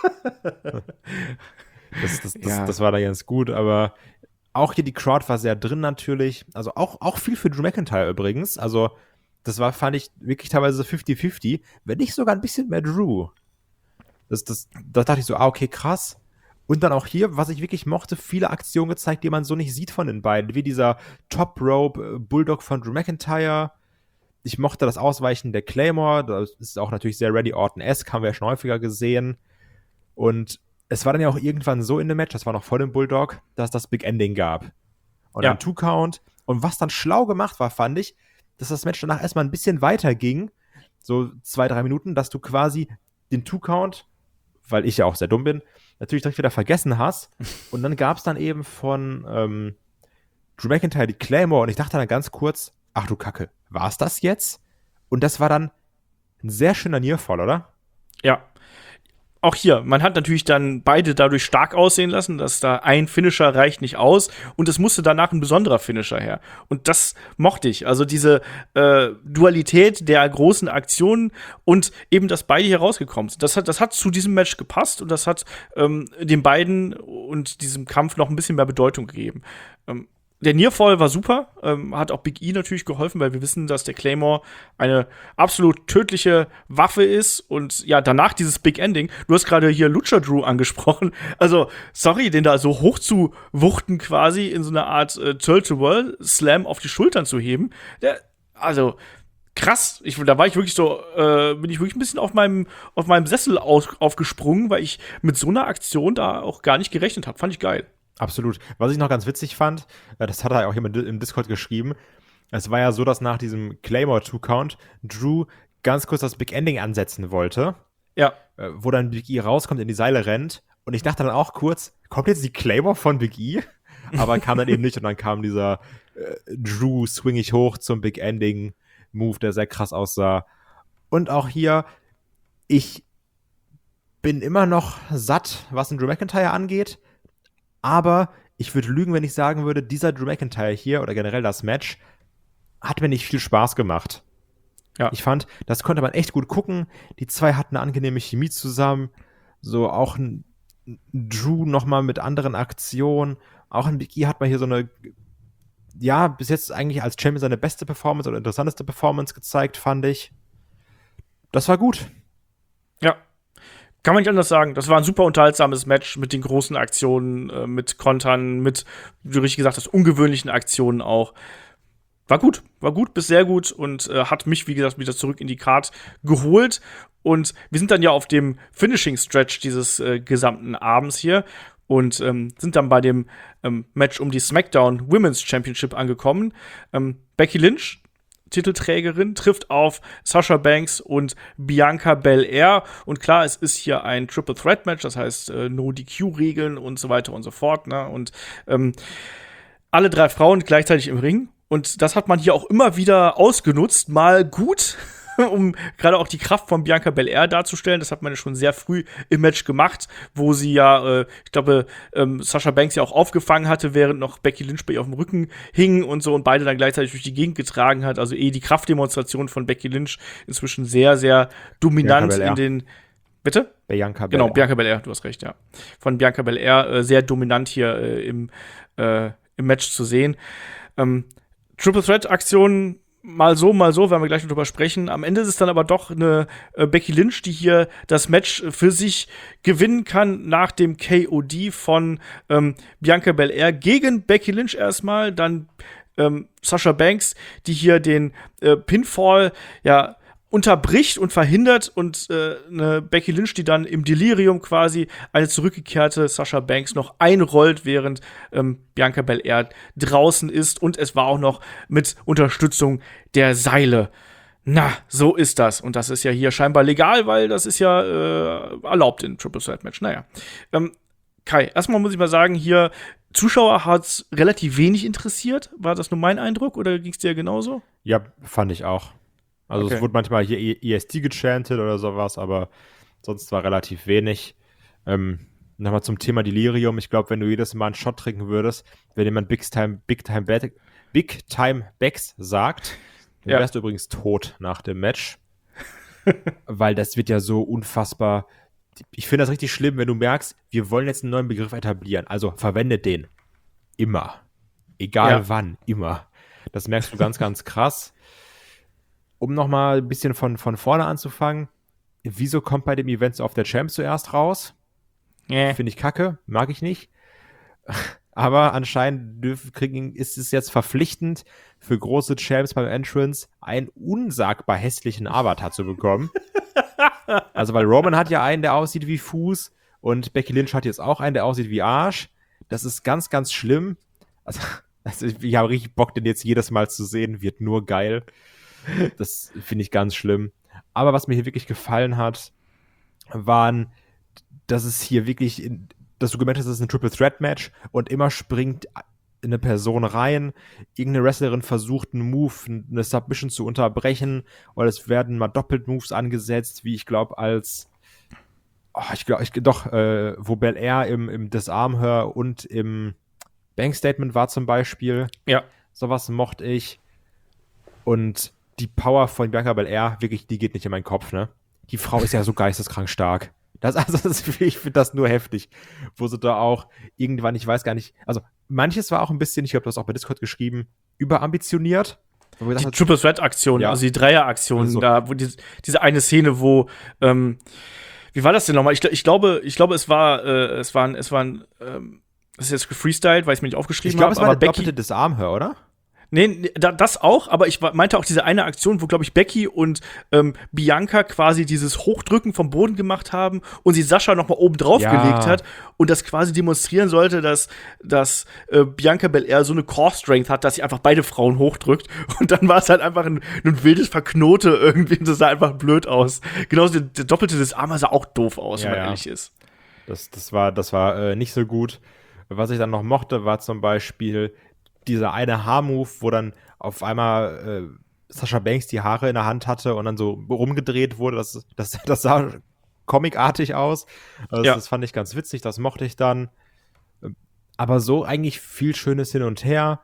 Das war da ganz gut, aber auch hier die Crowd war sehr drin natürlich. Also auch viel für Drew McIntyre übrigens. Also das fand ich wirklich teilweise 50-50, wenn nicht sogar ein bisschen mehr Drew. Da dachte ich so, okay, krass. Und dann auch hier, was ich wirklich mochte, viele Aktionen gezeigt, die man so nicht sieht von den beiden. Wie dieser Top Rope Bulldog von Drew McIntyre. Ich mochte das Ausweichen der Claymore. Das ist auch natürlich sehr Randy Orton-esque, haben wir ja schon häufiger gesehen. Und es war dann ja auch irgendwann so in dem Match, das war noch vor dem Bulldog, dass das Big Ending gab. Und ein Two-Count. Und was dann schlau gemacht war, fand ich, dass das Match danach erstmal ein bisschen weiter ging, so 2-3 Minuten, dass du quasi den Two-Count, weil ich ja auch sehr dumm bin, natürlich direkt wieder vergessen hast. Und dann gab es dann eben von Drew McIntyre die Claymore und ich dachte dann ganz kurz, ach du Kacke, war es das jetzt? Und das war dann ein sehr schöner Nearfall, oder? Ja. Auch hier, man hat natürlich dann beide dadurch stark aussehen lassen, dass da ein Finisher reicht nicht aus und es musste danach ein besonderer Finisher her. Und das mochte ich. Also diese Dualität der großen Aktionen und eben, dass beide hier rausgekommen sind. Das hat zu diesem Match gepasst und das hat den beiden und diesem Kampf noch ein bisschen mehr Bedeutung gegeben. Der Nearfall war super, hat auch Big E natürlich geholfen, weil wir wissen, dass der Claymore eine absolut tödliche Waffe ist und ja, danach dieses Big Ending. Du hast gerade hier Lucha Drew angesprochen, also sorry, den da so hoch zu wuchten quasi in so einer Art Tilt-to-Whirl-Slam auf die Schultern zu heben, also krass, da war ich wirklich so, bin ich wirklich ein bisschen auf meinem Sessel aufgesprungen, weil ich mit so einer Aktion da auch gar nicht gerechnet habe, fand ich geil. Absolut. Was ich noch ganz witzig fand, das hat er auch jemand im Discord geschrieben, es war ja so, dass nach diesem Claymore Two-Count Drew ganz kurz das Big Ending ansetzen wollte. Ja. Wo dann Big E rauskommt, in die Seile rennt. Und ich dachte dann auch kurz, kommt jetzt die Claymore von Big E? Aber kam dann eben nicht. Und dann kam dieser Drew swing ich hoch zum Big Ending Move, der sehr krass aussah. Und auch hier, ich bin immer noch satt, was den Drew McIntyre angeht. Aber ich würde lügen, wenn ich sagen würde, dieser Drew McIntyre hier oder generell das Match hat mir nicht viel Spaß gemacht. Ja. Ich fand, das konnte man echt gut gucken. Die zwei hatten eine angenehme Chemie zusammen. So auch ein Drew nochmal mit anderen Aktionen. Auch ein Big E hat mal hier so eine, ja, bis jetzt eigentlich als Champion seine beste Performance oder interessanteste Performance gezeigt, fand ich. Das war gut. Ja. Kann man nicht anders sagen. Das war ein super unterhaltsames Match mit den großen Aktionen, mit Kontern, mit, wie du richtig gesagt hast, ungewöhnlichen Aktionen auch. War gut bis sehr gut und hat mich, wie gesagt, wieder zurück in die Card geholt. Und wir sind dann ja auf dem Finishing-Stretch dieses gesamten Abends hier und sind dann bei dem Match um die SmackDown Women's Championship angekommen. Becky Lynch, Titelträgerin, trifft auf Sasha Banks und Bianca Belair. Und klar, es ist hier ein Triple Threat Match, das heißt No-DQ-Regeln und so weiter und so fort. Ne? Und alle drei Frauen gleichzeitig im Ring. Und das hat man hier auch immer wieder ausgenutzt, mal gut, um gerade auch die Kraft von Bianca Belair darzustellen. Das hat man ja schon sehr früh im Match gemacht, wo sie ja, ich glaube, Sasha Banks ja auch aufgefangen hatte, während noch Becky Lynch bei ihr auf dem Rücken hing und so und beide dann gleichzeitig durch die Gegend getragen hat. Also die Kraftdemonstration von Becky Lynch inzwischen sehr, sehr dominant in den Bitte? Bianca Belair. Genau, Bianca Belair, du hast recht, ja. Von Bianca Belair sehr dominant hier im Match zu sehen. Triple Threat Aktionen mal so, werden wir gleich noch drüber sprechen. Am Ende ist es dann aber doch eine Becky Lynch, die hier das Match für sich gewinnen kann nach dem KOD von Bianca Belair gegen Becky Lynch erstmal, dann Sasha Banks, die hier den Pinfall ja unterbricht und verhindert und eine Becky Lynch, die dann im Delirium quasi eine zurückgekehrte Sasha Banks noch einrollt, während Bianca Belair draußen ist. Und es war auch noch mit Unterstützung der Seile. Na, so ist das. Und das ist ja hier scheinbar legal, weil das ist ja erlaubt in Triple Threat Match. Naja. Kai, erstmal muss ich mal sagen, hier Zuschauer hat's relativ wenig interessiert. War das nur mein Eindruck oder ging's dir genauso? Ja, fand ich auch. Also Okay. Es wurde manchmal hier EST gechantet oder sowas, aber sonst war relativ wenig. Nochmal zum Thema Delirium. Ich glaube, wenn du jedes Mal einen Shot trinken würdest, wenn jemand Big Time Backs sagt, dann Ja. wärst du übrigens tot nach dem Match. Weil das wird ja so unfassbar. Ich finde das richtig schlimm, wenn du merkst, wir wollen jetzt einen neuen Begriff etablieren. Also verwende den. Immer. Egal Ja. wann. Immer. Das merkst du ganz, ganz krass. Um nochmal ein bisschen von vorne anzufangen, wieso kommt bei dem Event so oft der Champ zuerst raus? Finde ich kacke, mag ich nicht. Aber anscheinend ist es jetzt verpflichtend für große Champs beim Entrance, einen unsagbar hässlichen Avatar zu bekommen. Also, weil Roman hat ja einen, der aussieht wie Fuß und Becky Lynch hat jetzt auch einen, der aussieht wie Arsch. Das ist ganz, ganz schlimm. Also ich habe richtig Bock, den jetzt jedes Mal zu sehen, wird nur geil. Das finde ich ganz schlimm. Aber was mir hier wirklich gefallen hat, waren, dass es hier wirklich, dass du gemerkt hast, es ist ein Triple Threat Match und immer springt eine Person rein, irgendeine Wrestlerin versucht einen Move, eine Submission zu unterbrechen, oder es werden mal doppelt Moves angesetzt, wie ich glaube wo Belair im Disarm-Her und im Bank-Statement war zum Beispiel. Ja. Sowas mochte ich. Und die Power von Bianca Belair, wirklich, die geht nicht in meinen Kopf, ne? Die Frau ist ja so geisteskrank stark. Ich finde das nur heftig. Wo sie da auch irgendwann, ich weiß gar nicht, also manches war auch ein bisschen, ich habe das auch bei Discord geschrieben, überambitioniert. Die Triple Threat Aktion, ja. Also die Dreier-Aktion, also, da, wo diese eine Szene, wo, wie war das denn nochmal? Ich glaube, es war das ist jetzt gefreestylt, weil ich es mir nicht aufgeschrieben habe. Ich glaube, es war der doppelte Disarm-Her, oder? Nee, das auch, aber ich meinte auch diese eine Aktion, wo, glaube ich, Becky und Bianca quasi dieses Hochdrücken vom Boden gemacht haben und sie Sascha noch mal oben drauf gelegt hat und das quasi demonstrieren sollte, dass Bianca Belair so eine Core-Strength hat, dass sie einfach beide Frauen hochdrückt und dann war es halt einfach ein wildes Verknote irgendwie, das sah einfach blöd aus. Genauso der doppelte Disarmer sah auch doof aus, wenn man ehrlich ist. Das war nicht so gut. Was ich dann noch mochte, war zum Beispiel dieser eine Haarmove, wo dann auf einmal Sasha Banks die Haare in der Hand hatte und dann so rumgedreht wurde. Das sah comicartig aus. Also das fand ich ganz witzig, das mochte ich dann. Aber so eigentlich viel Schönes hin und her.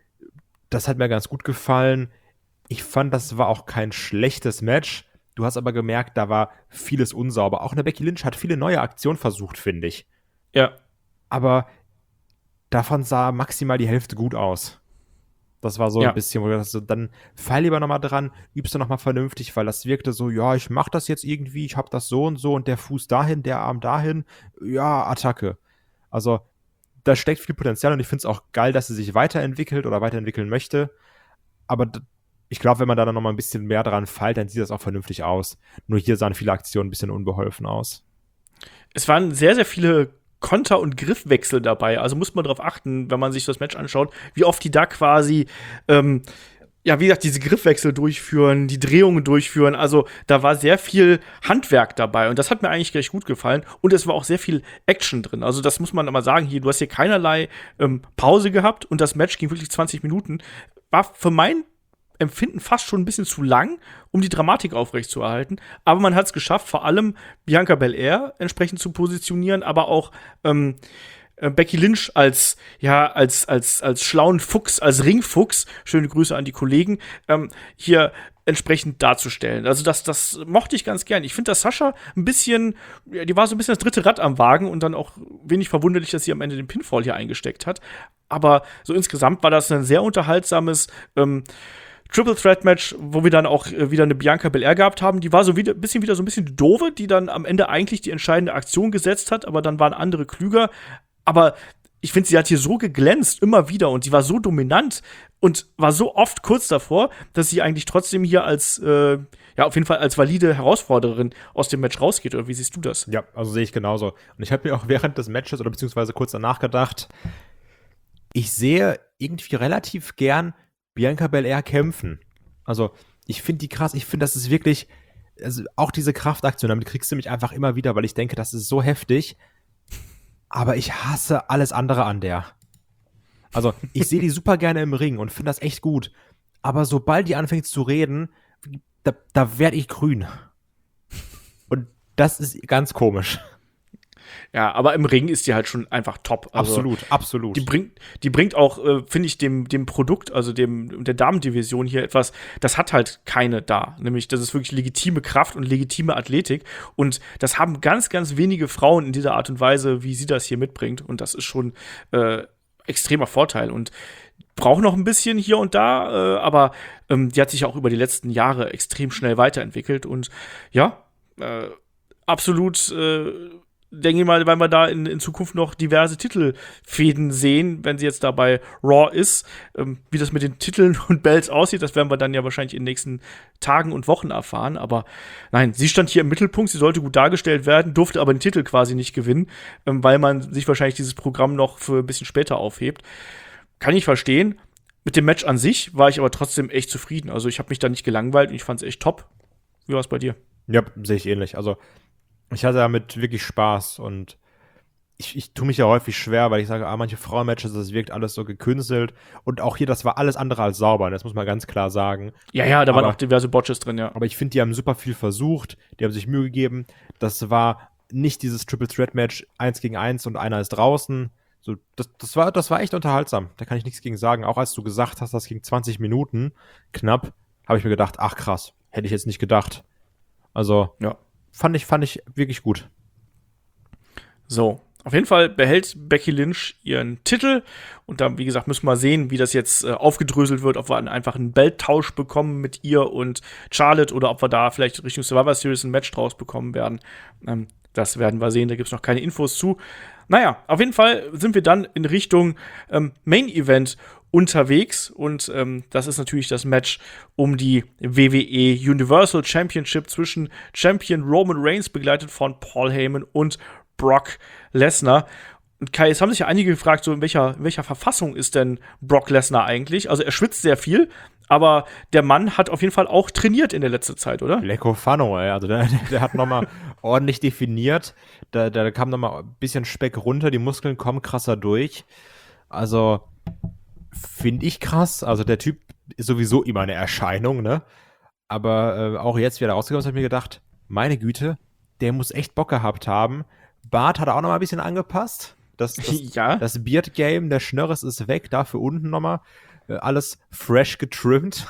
Das hat mir ganz gut gefallen. Ich fand, das war auch kein schlechtes Match. Du hast aber gemerkt, da war vieles unsauber. Auch eine Becky Lynch hat viele neue Aktionen versucht, finde ich. Ja. Aber davon sah maximal die Hälfte gut aus. Das war so ein bisschen, wo du dachtest, dann fall lieber nochmal dran, übst du nochmal vernünftig, weil das wirkte so, ja, ich mach das jetzt irgendwie, ich hab das so und der Fuß dahin, der Arm dahin, ja, Attacke. Also, da steckt viel Potenzial und ich finde es auch geil, dass sie sich weiterentwickelt oder weiterentwickeln möchte. Aber ich glaube, wenn man da dann nochmal ein bisschen mehr dran fällt, dann sieht das auch vernünftig aus. Nur hier sahen viele Aktionen ein bisschen unbeholfen aus. Es waren sehr, sehr viele Konter- und Griffwechsel dabei. Also muss man darauf achten, wenn man sich das Match anschaut, wie oft die da quasi, wie gesagt, diese Griffwechsel durchführen, die Drehungen durchführen. Also da war sehr viel Handwerk dabei und das hat mir eigentlich recht gut gefallen. Und es war auch sehr viel Action drin. Also das muss man mal sagen, du hast hier keinerlei Pause gehabt und das Match ging wirklich 20 Minuten. War für mein Empfinden fast schon ein bisschen zu lang, um die Dramatik aufrechtzuerhalten. Aber man hat es geschafft, vor allem Bianca Belair entsprechend zu positionieren, aber auch Becky Lynch als schlauen Fuchs, als Ringfuchs, schöne Grüße an die Kollegen, hier entsprechend darzustellen. Also das mochte ich ganz gern. Ich finde, dass Sascha ein bisschen, die war so ein bisschen das dritte Rad am Wagen und dann auch wenig verwunderlich, dass sie am Ende den Pinfall hier eingesteckt hat. Aber so insgesamt war das ein sehr unterhaltsames Triple Threat Match, wo wir dann auch wieder eine Bianca Belair gehabt haben. Die war so ein bisschen die Doofe, die dann am Ende eigentlich die entscheidende Aktion gesetzt hat, aber dann waren andere klüger. Aber ich finde, sie hat hier so geglänzt, immer wieder, und sie war so dominant und war so oft kurz davor, dass sie eigentlich trotzdem hier als, auf jeden Fall als valide Herausforderin aus dem Match rausgeht. Oder wie siehst du das? Ja, also sehe ich genauso. Und ich habe mir auch während des Matches oder beziehungsweise kurz danach gedacht, ich sehe irgendwie relativ gern Bianca Belair kämpfen. Also, ich finde die krass, ich finde, das ist wirklich, also auch diese Kraftaktion, damit kriegst du mich einfach immer wieder, weil ich denke, das ist so heftig, aber ich hasse alles andere an der. Also, ich sehe die super gerne im Ring und finde das echt gut, aber sobald die anfängt zu reden, da werde ich grün. Und das ist ganz komisch. Ja, aber im Ring ist die halt schon einfach top. Also, absolut. Die bringt auch, finde ich, dem Produkt, also der Damendivision hier etwas, das hat halt keine da. Nämlich, das ist wirklich legitime Kraft und legitime Athletik. Und das haben ganz, ganz wenige Frauen in dieser Art und Weise, wie sie das hier mitbringt. Und das ist schon extremer Vorteil. Und braucht noch ein bisschen hier und da, aber die hat sich auch über die letzten Jahre extrem schnell weiterentwickelt. Und ja, absolut denke ich mal, weil wir da in Zukunft noch diverse Titelfäden sehen, wenn sie jetzt da bei Raw ist. Wie das mit den Titeln und Belts aussieht, das werden wir dann ja wahrscheinlich in den nächsten Tagen und Wochen erfahren. Aber nein, sie stand hier im Mittelpunkt, sie sollte gut dargestellt werden, durfte aber den Titel quasi nicht gewinnen, weil man sich wahrscheinlich dieses Programm noch für ein bisschen später aufhebt. Kann ich verstehen. Mit dem Match an sich war ich aber trotzdem echt zufrieden. Also ich habe mich da nicht gelangweilt und ich fand es echt top. Wie war es bei dir? Ja, sehe ich ähnlich. Also, ich hatte damit wirklich Spaß und ich tue mich ja häufig schwer, weil ich sage, manche Frauenmatches, das wirkt alles so gekünstelt. Und auch hier, das war alles andere als sauber. Das muss man ganz klar sagen. Ja, da waren auch diverse Botches drin, ja. Aber ich finde, die haben super viel versucht. Die haben sich Mühe gegeben. Das war nicht dieses Triple Threat Match 1 gegen 1 und einer ist draußen. So, das war echt unterhaltsam. Da kann ich nichts gegen sagen. Auch als du gesagt hast, das ging 20 Minuten knapp, habe ich mir gedacht, ach krass, hätte ich jetzt nicht gedacht. Also, ja. Fand ich wirklich gut. So, auf jeden Fall behält Becky Lynch ihren Titel. Und dann, wie gesagt, müssen wir sehen, wie das jetzt aufgedröselt wird, ob wir einfach einen Belttausch bekommen mit ihr und Charlotte oder ob wir da vielleicht Richtung Survivor Series ein Match draus bekommen werden. Das werden wir sehen, da gibt es noch keine Infos zu. Naja, auf jeden Fall sind wir dann in Richtung Main Event unterwegs und das ist natürlich das Match um die WWE Universal Championship zwischen Champion Roman Reigns, begleitet von Paul Heyman, und Brock Lesnar. Und Kai, es haben sich ja einige gefragt, so in welcher Verfassung ist denn Brock Lesnar eigentlich? Also er schwitzt sehr viel, aber der Mann hat auf jeden Fall auch trainiert in der letzten Zeit, oder? Lecko Fano, ey. Also der hat nochmal ordentlich definiert. Da kam nochmal ein bisschen Speck runter, die Muskeln kommen krasser durch. Also finde ich krass. Also der Typ ist sowieso immer eine Erscheinung, ne? Aber auch jetzt, wie er rausgekommen ist, habe ich mir gedacht, meine Güte, der muss echt Bock gehabt haben. Bart hat er auch nochmal ein bisschen angepasst. Das Beard-Game, der Schnörres ist weg, dafür unten nochmal alles fresh getrimmt.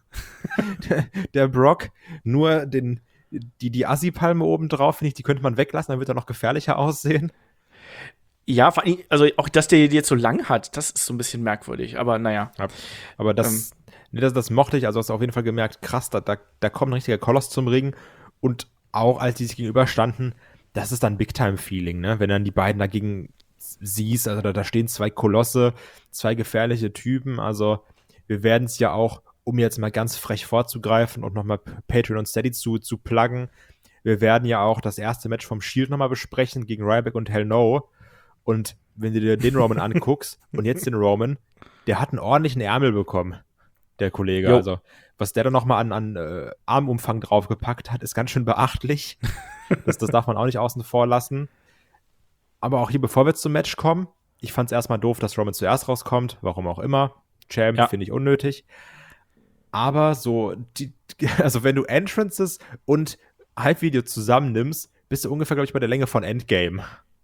Der Brock, nur die Assi-Palme oben drauf, finde ich, die könnte man weglassen, dann wird er noch gefährlicher aussehen. Ja, vor allem, also auch, dass der jetzt so lang hat, das ist so ein bisschen merkwürdig, aber naja. Aber das mochte ich, also hast du auf jeden Fall gemerkt, krass, da kommt ein richtiger Koloss zum Ring und auch als die sich gegenüberstanden, das ist dann Big-Time-Feeling, ne? Wenn dann die beiden dagegen siehst, also da stehen zwei Kolosse, zwei gefährliche Typen, also wir werden es ja auch, um jetzt mal ganz frech vorzugreifen und nochmal Patreon und Steady zu pluggen, wir werden ja auch das erste Match vom Shield nochmal besprechen gegen Ryback und Hell No, und wenn du dir den Roman anguckst und jetzt den Roman, der hat einen ordentlichen Ärmel bekommen, der Kollege, also was der da nochmal an Armumfang draufgepackt hat, ist ganz schön beachtlich. Das darf man auch nicht außen vor lassen. Aber auch hier, bevor wir zum Match kommen, ich fand es erstmal doof, dass Roman zuerst rauskommt, warum auch immer. Champ finde ich unnötig. Aber so, also wenn du Entrances und Halbvideo zusammennimmst, bist du ungefähr, glaube ich, bei der Länge von Endgame.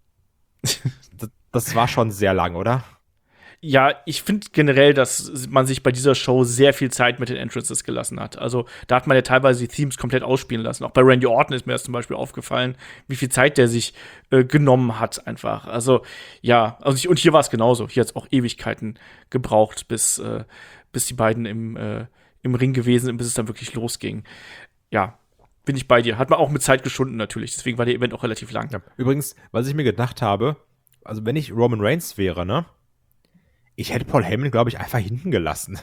Das war schon sehr lang, oder? Ja, ich finde generell, dass man sich bei dieser Show sehr viel Zeit mit den Entrances gelassen hat. Also da hat man ja teilweise die Themes komplett ausspielen lassen. Auch bei Randy Orton ist mir das zum Beispiel aufgefallen, wie viel Zeit der sich genommen hat einfach. Also ja, und hier war es genauso. Hier hat es auch Ewigkeiten gebraucht, bis die beiden im Ring gewesen sind, bis es dann wirklich losging. Ja, bin ich bei dir. Hat man auch mit Zeit geschunden natürlich. Deswegen war der Event auch relativ lang. Ja. Übrigens, was ich mir gedacht habe, also wenn ich Roman Reigns wäre, ne? Ich hätte Paul Heyman, glaube ich, einfach hinten gelassen.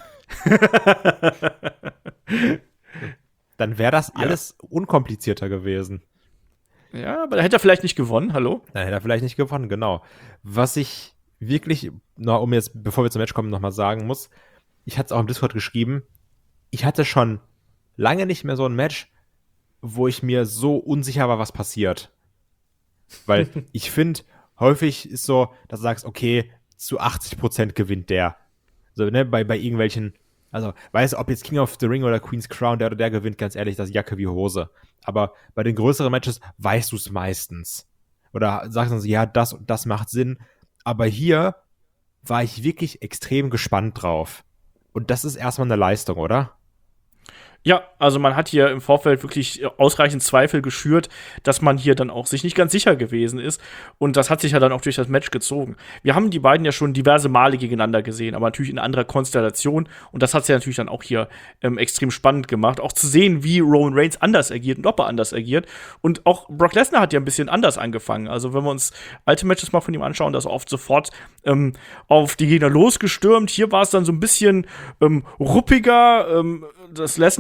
Dann wäre das alles unkomplizierter gewesen. Ja, aber da hätte er vielleicht nicht gewonnen, hallo? Dann hätte er vielleicht nicht gewonnen, genau. Was ich wirklich, um jetzt, bevor wir zum Match kommen, nochmal sagen muss, ich hatte es auch im Discord geschrieben, ich hatte schon lange nicht mehr so ein Match, wo ich mir so unsicher war, was passiert. Weil ich finde, häufig ist so, dass du sagst, okay, zu 80% gewinnt der. So, ne, bei irgendwelchen, also, weißt du, ob jetzt King of the Ring oder Queen's Crown, der oder der gewinnt, ganz ehrlich, das ist Jacke wie Hose. Aber bei den größeren Matches weißt du es meistens. Oder sagst du so, ja, das und das macht Sinn. Aber hier war ich wirklich extrem gespannt drauf. Und das ist erstmal eine Leistung, oder? Ja, also man hat hier im Vorfeld wirklich ausreichend Zweifel geschürt, dass man hier dann auch sich nicht ganz sicher gewesen ist. Und das hat sich ja dann auch durch das Match gezogen. Wir haben die beiden ja schon diverse Male gegeneinander gesehen, aber natürlich in anderer Konstellation. Und das hat es ja natürlich dann auch hier extrem spannend gemacht. Auch zu sehen, wie Roman Reigns anders agiert und ob er anders agiert. Und auch Brock Lesnar hat ja ein bisschen anders angefangen. Also wenn wir uns alte Matches mal von ihm anschauen, da ist er oft sofort auf die Gegner losgestürmt. Hier war es dann so ein bisschen ruppiger. Das Lesnar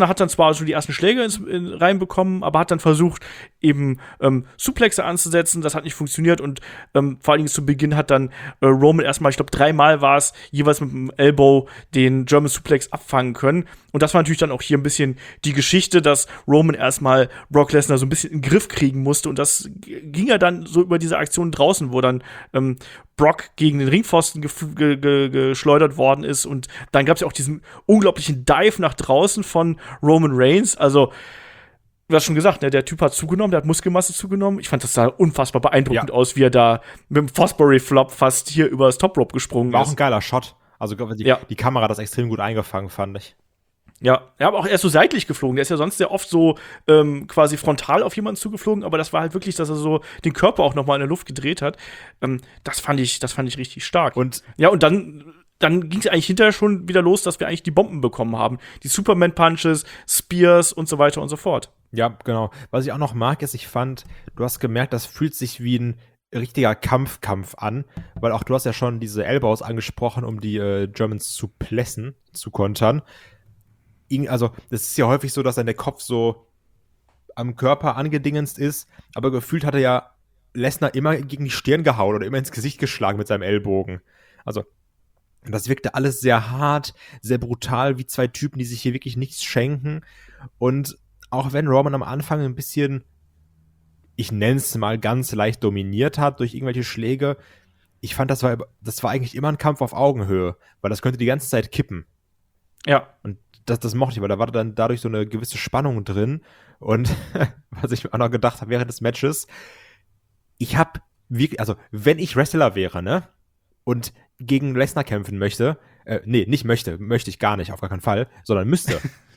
hat dann zwar schon die ersten Schläge reinbekommen, aber hat dann versucht, eben Suplexe anzusetzen. Das hat nicht funktioniert und vor allen Dingen zu Beginn hat dann Roman erstmal, ich glaube 3-mal war es, jeweils mit dem Elbow den German Suplex abfangen können. Und das war natürlich dann auch hier ein bisschen die Geschichte, dass Roman erstmal Brock Lesnar so ein bisschen in den Griff kriegen musste. Und das ging ja dann so über diese Aktion draußen, wo dann Brock gegen den Ringpfosten geschleudert worden ist. Und dann gab es ja auch diesen unglaublichen Dive nach draußen von Roman Reigns. Also, du hast schon gesagt, ne, der Typ hat zugenommen, der hat Muskelmasse zugenommen. Ich fand, das sah unfassbar beeindruckend aus, wie er da mit dem Fosbury-Flop fast hier über das Top Rope gesprungen ist. War auch ein geiler Shot. Also die Kamera hat das extrem gut eingefangen, fand ich. Ja, aber auch erst so seitlich geflogen. Der ist ja sonst sehr oft so quasi frontal auf jemanden zugeflogen, aber das war halt wirklich, dass er so den Körper auch noch mal in der Luft gedreht hat. Das fand ich richtig stark. Und dann ging es eigentlich hinterher schon wieder los, dass wir eigentlich die Bomben bekommen haben. Die Superman-Punches, Spears und so weiter und so fort. Ja, genau. Was ich auch noch mag, ist, ich fand, du hast gemerkt, das fühlt sich wie ein richtiger Kampf an, weil auch du hast ja schon diese Elbows angesprochen, um die Germans zu plessen, zu kontern. Also, das ist ja häufig so, dass dann der Kopf so am Körper angedingenst ist, aber gefühlt hat er ja Lesnar immer gegen die Stirn gehauen oder immer ins Gesicht geschlagen mit seinem Ellbogen. Also, das wirkte alles sehr hart, sehr brutal, wie zwei Typen, die sich hier wirklich nichts schenken. Und auch wenn Roman am Anfang ein bisschen, ich nenne es mal, ganz leicht dominiert hat durch irgendwelche Schläge, ich fand, das war eigentlich immer ein Kampf auf Augenhöhe, weil das könnte die ganze Zeit kippen. Ja. Und das mochte ich, weil da war dann dadurch so eine gewisse Spannung drin. Und was ich mir auch noch gedacht habe während des Matches, ich habe wirklich, also wenn ich Wrestler wäre, ne, und gegen Lesnar kämpfen möchte, möchte ich gar nicht, auf gar keinen Fall, sondern müsste.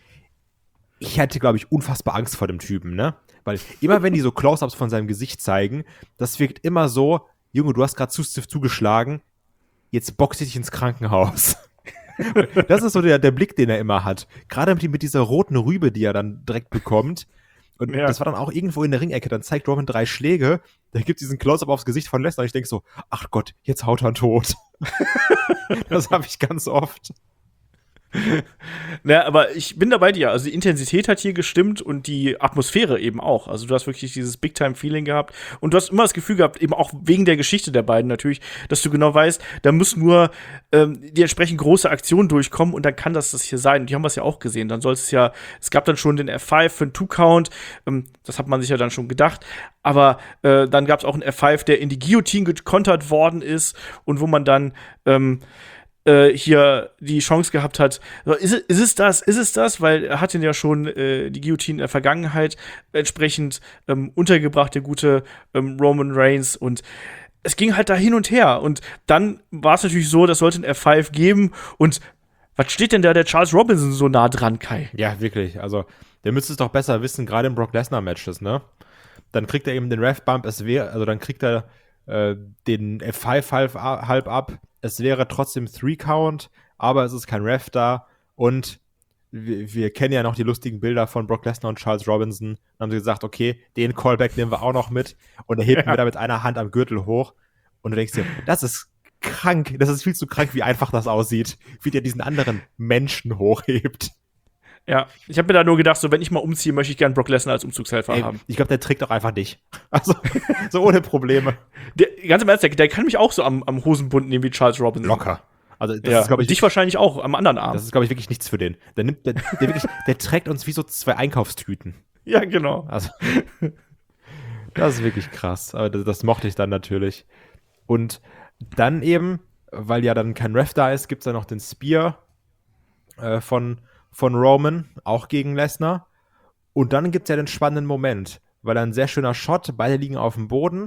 Ich hätte, glaube ich, unfassbar Angst vor dem Typen, ne? Weil immer wenn die so Close-Ups von seinem Gesicht zeigen, das wirkt immer so, Junge, du hast gerade zu stiff zugeschlagen, jetzt boxe ich dich ins Krankenhaus. Das ist so der Blick, den er immer hat. Gerade mit dieser roten Rübe, die er dann direkt bekommt. Und das war dann auch irgendwo in der Ringecke. Dann zeigt Roman 3 Schläge. Da gibt es diesen Close-Up aufs Gesicht von Lesnar. Und ich denke so, ach Gott, jetzt haut er ihn tot. Das habe ich ganz oft. Ja, aber ich bin da bei dir. Also die Intensität hat hier gestimmt und die Atmosphäre eben auch. Also du hast wirklich dieses Big-Time-Feeling gehabt. Und du hast immer das Gefühl gehabt, eben auch wegen der Geschichte der beiden natürlich, dass du genau weißt, da muss nur die entsprechend große Aktion durchkommen und dann kann das hier sein. Und die haben wir es ja auch gesehen. Dann soll es gab dann schon den F5 für einen Two-Count. Das hat man sich ja dann schon gedacht. Aber dann gab es auch einen F5, der in die Guillotine gekontert worden ist und wo man dann hier die Chance gehabt hat, ist es das? Weil er hat ihn ja schon die Guillotine in der Vergangenheit entsprechend untergebracht, der gute Roman Reigns. Und es ging halt da hin und her. Und dann war es natürlich so, das sollte ein F5 geben. Und was steht denn da der Charles Robinson so nah dran, Kai? Ja, wirklich. Also, der müsste es doch besser wissen, gerade im Brock Lesnar-Matches, ne? Dann kriegt er eben den Ref-Bump, dann kriegt er den F5 halb ab. Es wäre trotzdem 3-Count, aber es ist kein Ref da. Und wir kennen ja noch die lustigen Bilder von Brock Lesnar und Charles Robinson. Dann haben sie gesagt, okay, den Callback nehmen wir auch noch mit. Und er hebt mir da mit einer Hand am Gürtel hoch. Und du denkst dir, das ist krank. Das ist viel zu krank, wie einfach das aussieht. Wie der diesen anderen Menschen hochhebt. Ja, ich habe mir da nur gedacht, so wenn ich mal umziehe, möchte ich gerne Brock Lesnar als Umzugshelfer haben. Ich glaube, der trägt auch einfach dich. Also, so ohne Probleme. Ganz im Ernst, der kann mich auch so am Hosenbund nehmen wie Charles Robinson. Locker. Also, das ist, glaube ich, dich wahrscheinlich auch am anderen Arm. Das ist, glaube ich, wirklich nichts für den. Der trägt uns wie so 2 Einkaufstüten. Ja, genau. Also, das ist wirklich krass. Aber das mochte ich dann natürlich. Und dann eben, weil ja dann kein Ref da ist, gibt es dann noch den Spear von Roman, auch gegen Lesnar. Und dann gibt es ja den spannenden Moment, weil ein sehr schöner Shot, beide liegen auf dem Boden.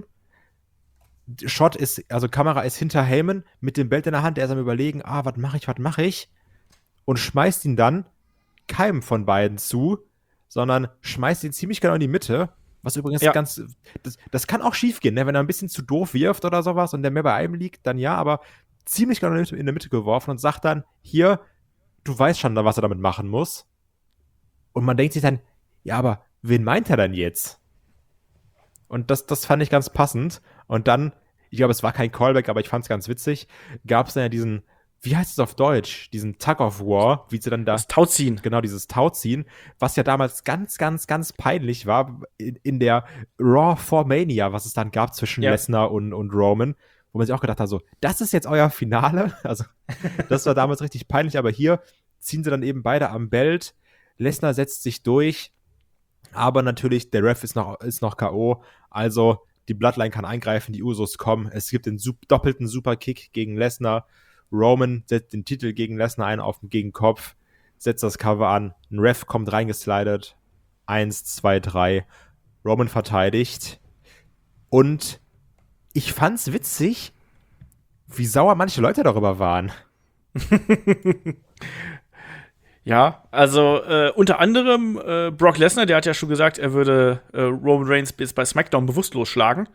Kamera ist hinter Heyman mit dem Belt in der Hand, er ist am Überlegen, was mache ich? Und schmeißt ihn dann keinem von beiden zu, sondern schmeißt ihn ziemlich genau in die Mitte, was übrigens das kann auch schief gehen, ne? Wenn er ein bisschen zu doof wirft oder sowas und der mehr bei einem liegt, dann ja, aber ziemlich genau in der Mitte geworfen und sagt dann, hier, du weißt schon, was er damit machen muss. Und man denkt sich dann, ja, aber wen meint er denn jetzt? Und das fand ich ganz passend. Und dann, ich glaube, es war kein Callback, aber ich fand es ganz witzig, gab es dann ja diesen wie heißt es auf Deutsch? Diesen Tug of War, wie sie dann Das Tauziehen. genau, dieses Tauziehen, was ja damals ganz, ganz, ganz peinlich war in der Raw 4 Mania, was es dann gab zwischen Lesnar und Roman, wo man sich auch gedacht hat, so, das ist jetzt euer Finale? Also, das war damals richtig peinlich, aber hier ziehen sie dann eben beide am Belt. Lesnar setzt sich durch, aber natürlich, der Ref ist noch K.O., also die Bloodline kann eingreifen, die Usos kommen, es gibt den doppelten Superkick gegen Lesnar, Roman setzt den Titel gegen Lesnar ein auf den Gegenkopf, setzt das Cover an, ein Ref kommt reingeslidet, 1, 2, 3, Roman verteidigt und ich fand's witzig, wie sauer manche Leute darüber waren. Ja, also unter anderem Brock Lesnar, der hat ja schon gesagt, er würde Roman Reigns bis bei SmackDown bewusstlos schlagen.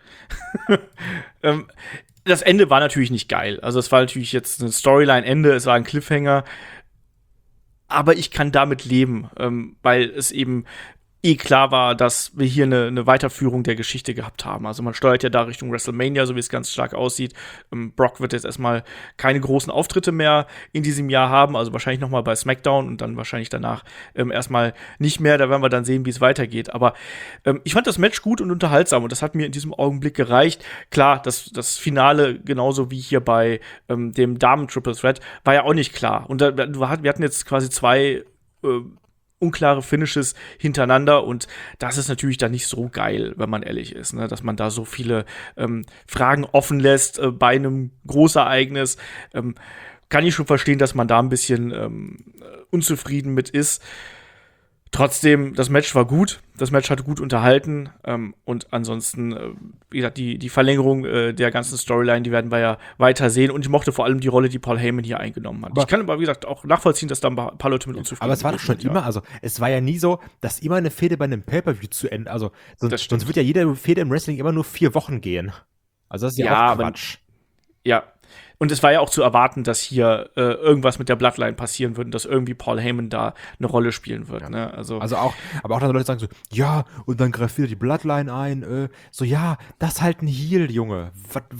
Das Ende war natürlich nicht geil. Also es war natürlich jetzt ein Storyline-Ende, es war ein Cliffhanger. Aber ich kann damit leben, weil es eben klar war, dass wir hier eine Weiterführung der Geschichte gehabt haben. Also man steuert ja da Richtung WrestleMania, so wie es ganz stark aussieht. Brock wird jetzt erstmal keine großen Auftritte mehr in diesem Jahr haben, also wahrscheinlich noch mal bei SmackDown und dann wahrscheinlich danach erstmal nicht mehr. Da werden wir dann sehen, wie es weitergeht. Aber ich fand das Match gut und unterhaltsam und das hat mir in diesem Augenblick gereicht. Klar, das Finale, genauso wie hier bei dem Damen-Triple Threat, war ja auch nicht klar. Und wir hatten jetzt quasi zwei unklare Finishes hintereinander und das ist natürlich dann nicht so geil, wenn man ehrlich ist, ne? Dass man da so viele Fragen offen lässt bei einem Großereignis. Kann ich schon verstehen, dass man da ein bisschen unzufrieden mit ist. Trotzdem, das Match war gut. Das Match hat gut unterhalten. Und ansonsten, wie gesagt, die Verlängerung der ganzen Storyline, die werden wir ja weiter sehen. Und ich mochte vor allem die Rolle, die Paul Heyman hier eingenommen hat. Ich kann aber, wie gesagt, auch nachvollziehen, dass da ein paar Leute mit unzufrieden sind. Aber es war doch schon immer, also es war ja nie so, dass immer eine Fehde bei einem Pay-Per-View zu Ende, also sonst wird ja jede Fehde im Wrestling immer nur 4 Wochen gehen. Also das ist ja auch Quatsch. Ja. Und es war ja auch zu erwarten, dass hier irgendwas mit der Bloodline passieren wird und dass irgendwie Paul Heyman da eine Rolle spielen wird. Ja. Ne? Also auch, aber auch dann Leute sagen so, ja, und dann greift wieder die Bloodline ein. So, ja, das ist halt ein Heel, Junge.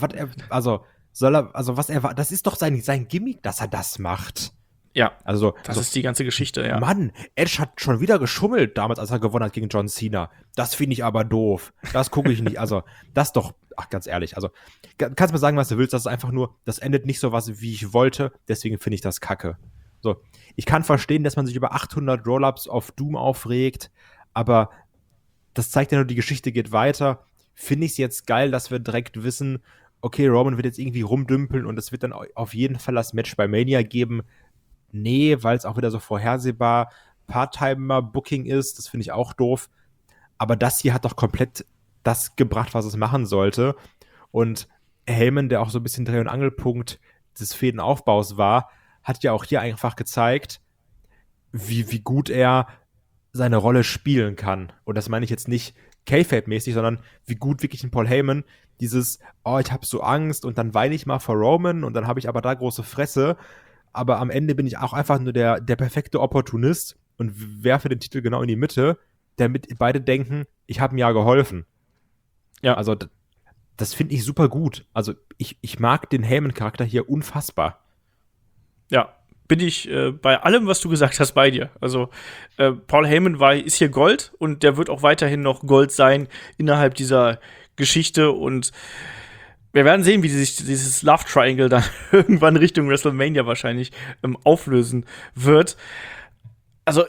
Das ist doch sein Gimmick, dass er das macht. Ja, also das ist die ganze Geschichte, ja. Mann, Edge hat schon wieder geschummelt damals, als er gewonnen hat gegen John Cena. Das finde ich aber doof. Das gucke ich nicht. Also, das doch, ganz ehrlich. Also, kannst mir sagen, was du willst. Das ist einfach nur, das endet nicht so was, wie ich wollte. Deswegen finde ich das kacke. So, ich kann verstehen, dass man sich über 800 Roll-Ups auf Doom aufregt, aber das zeigt ja nur, die Geschichte geht weiter. Finde ich es jetzt geil, dass wir direkt wissen, okay, Roman wird jetzt irgendwie rumdümpeln und es wird dann auf jeden Fall das Match bei Mania geben. Nee, weil es auch wieder so vorhersehbar Part-Timer-Booking ist. Das finde ich auch doof. Aber das hier hat doch komplett das gebracht, was es machen sollte. Und Heyman, der auch so ein bisschen Dreh- und Angelpunkt des Fädenaufbaus war, hat ja auch hier einfach gezeigt, wie gut er seine Rolle spielen kann. Und das meine ich jetzt nicht Kayfabe-mäßig, sondern wie gut wirklich ein Paul Heyman dieses, ich habe so Angst und dann weine ich mal vor Roman und dann habe ich aber da große Fresse. Aber am Ende bin ich auch einfach nur der perfekte Opportunist und werfe den Titel genau in die Mitte, damit beide denken, ich habe ihm ja geholfen. Ja. Also das finde ich super gut. Also ich mag den Heyman-Charakter hier unfassbar. Ja, bin ich bei allem, was du gesagt hast, bei dir. Also Paul Heyman ist hier Gold und der wird auch weiterhin noch Gold sein innerhalb dieser Geschichte und wir werden sehen, wie sich dieses Love Triangle dann irgendwann Richtung WrestleMania wahrscheinlich auflösen wird. Also,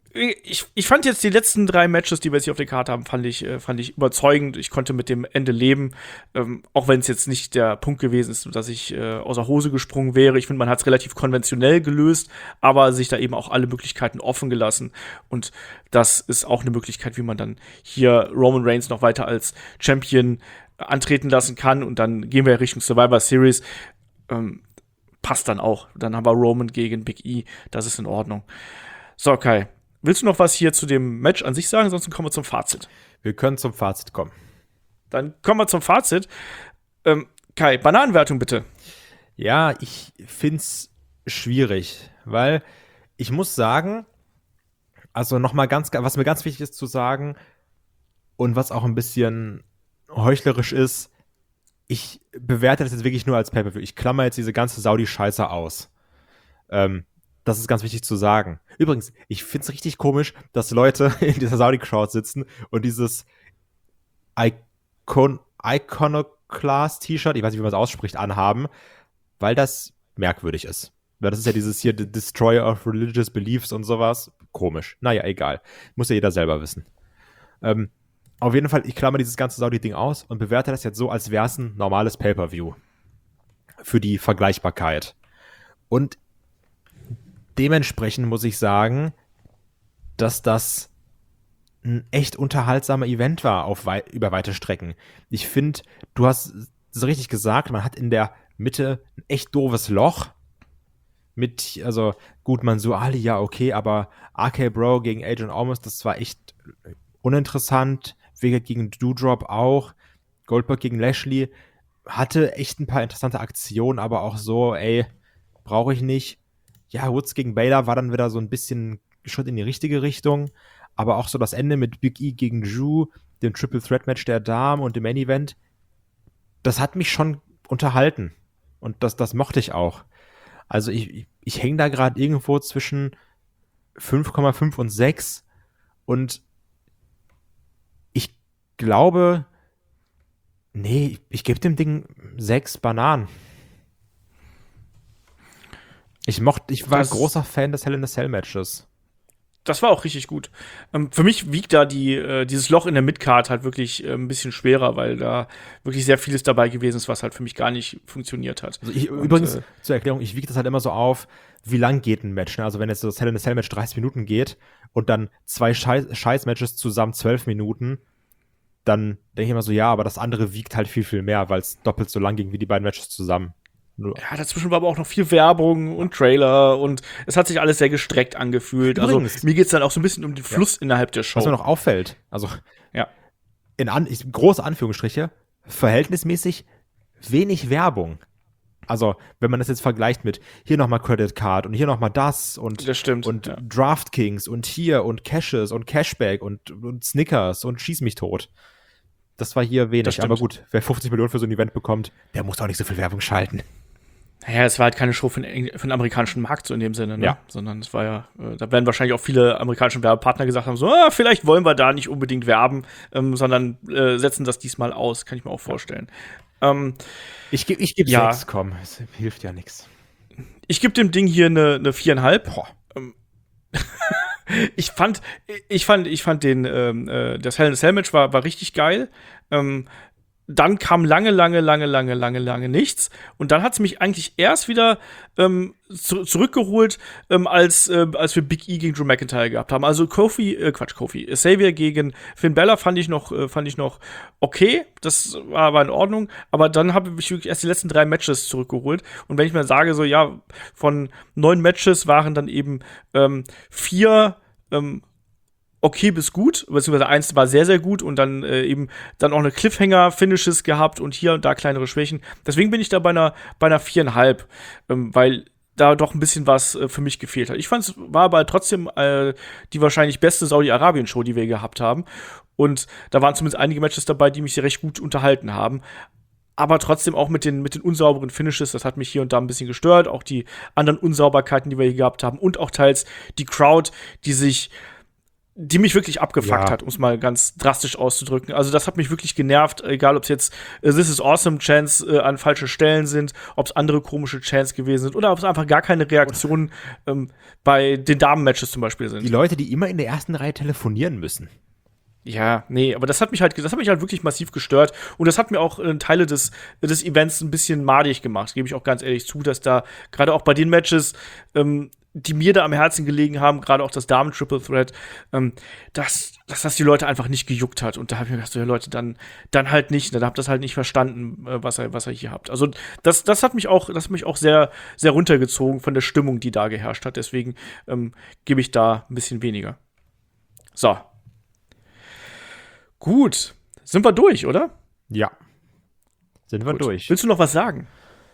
ich fand jetzt die letzten 3 Matches, die wir jetzt hier auf der Karte haben, fand ich überzeugend. Ich konnte mit dem Ende leben, auch wenn es jetzt nicht der Punkt gewesen ist, dass ich außer Hose gesprungen wäre. Ich finde, man hat es relativ konventionell gelöst, aber sich da eben auch alle Möglichkeiten offen gelassen. Und das ist auch eine Möglichkeit, wie man dann hier Roman Reigns noch weiter als Champion antreten lassen kann und dann gehen wir Richtung Survivor Series. Passt dann auch. Dann haben wir Roman gegen Big E. Das ist in Ordnung. So, Kai, willst du noch was hier zu dem Match an sich sagen? Sonst kommen wir zum Fazit. Wir können zum Fazit kommen. Dann kommen wir zum Fazit. Kai, Bananenwertung bitte. Ja, ich find's schwierig, weil ich muss sagen, also nochmal was mir ganz wichtig ist zu sagen und was auch ein bisschen heuchlerisch ist, ich bewerte das jetzt wirklich nur als Pay-Per-View. Ich klammer jetzt diese ganze Saudi-Scheiße aus. Das ist ganz wichtig zu sagen. Übrigens, ich finde es richtig komisch, dass Leute in dieser Saudi-Crowd sitzen und dieses Iconoclast-T-Shirt, ich weiß nicht, wie man es ausspricht, anhaben, weil das merkwürdig ist. Weil das ist ja dieses hier, The Destroyer of Religious Beliefs und sowas. Komisch. Naja, egal. Muss ja jeder selber wissen. Auf jeden Fall, ich klammer dieses ganze Saudi-Ding aus und bewerte das jetzt so, als wäre es ein normales Pay-Per-View. Für die Vergleichbarkeit. Und dementsprechend muss ich sagen, dass das ein echt unterhaltsamer Event war über weite Strecken. Ich finde, du hast es richtig gesagt, man hat in der Mitte ein echt doofes Loch. Also gut, Mansour Ali, ja, okay, aber RK Bro gegen Adrian Almost, das war echt uninteressant. Vega gegen Doudrop auch. Goldberg gegen Lashley hatte echt ein paar interessante Aktionen, aber auch so, brauche ich nicht. Ja, Woods gegen Baylor war dann wieder so ein bisschen Schritt in die richtige Richtung. Aber auch so das Ende mit Big E gegen Drew, dem Triple Threat Match der Damen und dem Main Event, das hat mich schon unterhalten. Und das mochte ich auch. Also ich hänge da gerade irgendwo zwischen 5,5 und 6 und ich glaube, ich gebe dem Ding 6 Bananen. Ich war großer Fan des Hell in a Cell Matches. Das war auch richtig gut. Für mich wiegt da dieses Loch in der Midcard halt wirklich ein bisschen schwerer, weil da wirklich sehr vieles dabei gewesen ist, was halt für mich gar nicht funktionioniert hat. Also übrigens, zur Erklärung, ich wiege das halt immer so auf, wie lang geht ein Match. Ne? Also wenn jetzt das Hell in a Cell Match 30 Minuten geht und dann 2 Scheiß-Matches zusammen 12 Minuten, dann denke ich immer so, ja, aber das andere wiegt halt viel, viel mehr, weil es doppelt so lang ging wie die beiden Matches zusammen. Ja, dazwischen war aber auch noch viel Werbung und Trailer und es hat sich alles sehr gestreckt angefühlt. Übrigens, also mir geht's dann auch so ein bisschen um den Fluss innerhalb der Show. Was mir noch auffällt, also ja. Große Anführungsstriche, verhältnismäßig wenig Werbung. Also, wenn man das jetzt vergleicht mit hier nochmal Credit Card und hier nochmal das stimmt, und ja. DraftKings und hier und Cashes und Cashback und Snickers und Schieß mich tot. Das war hier wenig, aber gut, wer 50 Millionen für so ein Event bekommt, der muss auch nicht so viel Werbung schalten. Naja, es war halt keine Show für den amerikanischen Markt so in dem Sinne, ne? Ja. Sondern es war ja, da werden wahrscheinlich auch viele amerikanische Werbepartner gesagt haben, so, vielleicht wollen wir da nicht unbedingt werben, sondern setzen das diesmal aus, kann ich mir auch vorstellen. Ich gebe 6, komm, es hilft ja nichts. Ich gebe dem Ding hier eine 4,5. Ich fand den das Hell in a Cell Match war richtig geil. Dann kam lange nichts. Und dann hat es mich eigentlich erst wieder zurückgeholt, als wir Big E gegen Drew McIntyre gehabt haben. Also Xavier gegen Finn Balor fand ich noch okay. Das war in Ordnung. Aber dann habe ich wirklich erst die letzten 3 Matches zurückgeholt. Und wenn ich mal sage, so ja, von 9 Matches waren dann eben 4 okay bis gut, beziehungsweise 1 war sehr, sehr gut und dann eben dann auch eine Cliffhanger-Finishes gehabt und hier und da kleinere Schwächen. Deswegen bin ich da bei einer 4,5, weil da doch ein bisschen was für mich gefehlt hat. Ich fand es war aber trotzdem die wahrscheinlich beste Saudi-Arabien-Show, die wir gehabt haben. Und da waren zumindest einige Matches dabei, die mich sehr recht gut unterhalten haben. Aber trotzdem auch mit den unsauberen Finishes, das hat mich hier und da ein bisschen gestört. Auch die anderen Unsauberkeiten, die wir hier gehabt haben. Und auch teils die Crowd, die mich wirklich abgefuckt hat, um es mal ganz drastisch auszudrücken. Also das hat mich wirklich genervt, egal ob es jetzt This is Awesome Chants an falschen Stellen sind, ob es andere komische Chants gewesen sind oder ob es einfach gar keine Reaktionen bei den Damen-Matches zum Beispiel sind. Die Leute, die immer in der ersten Reihe telefonieren müssen. Ja, nee, aber das hat mich halt wirklich massiv gestört und das hat mir auch Teile des Events ein bisschen madig gemacht, gebe ich auch ganz ehrlich zu, dass da gerade auch bei den Matches die mir da am Herzen gelegen haben, gerade auch das Damen-Triple Threat, dass das die Leute einfach nicht gejuckt hat. Und da habe ich mir gedacht, so, ja Leute, dann halt nicht. Dann habt ihr das halt nicht verstanden, was ihr hier habt. Also das hat mich auch sehr, sehr runtergezogen von der Stimmung, die da geherrscht hat. Deswegen gebe ich da ein bisschen weniger. So. Gut. Sind wir durch, oder? Ja. Sind wir durch. Willst du noch was sagen?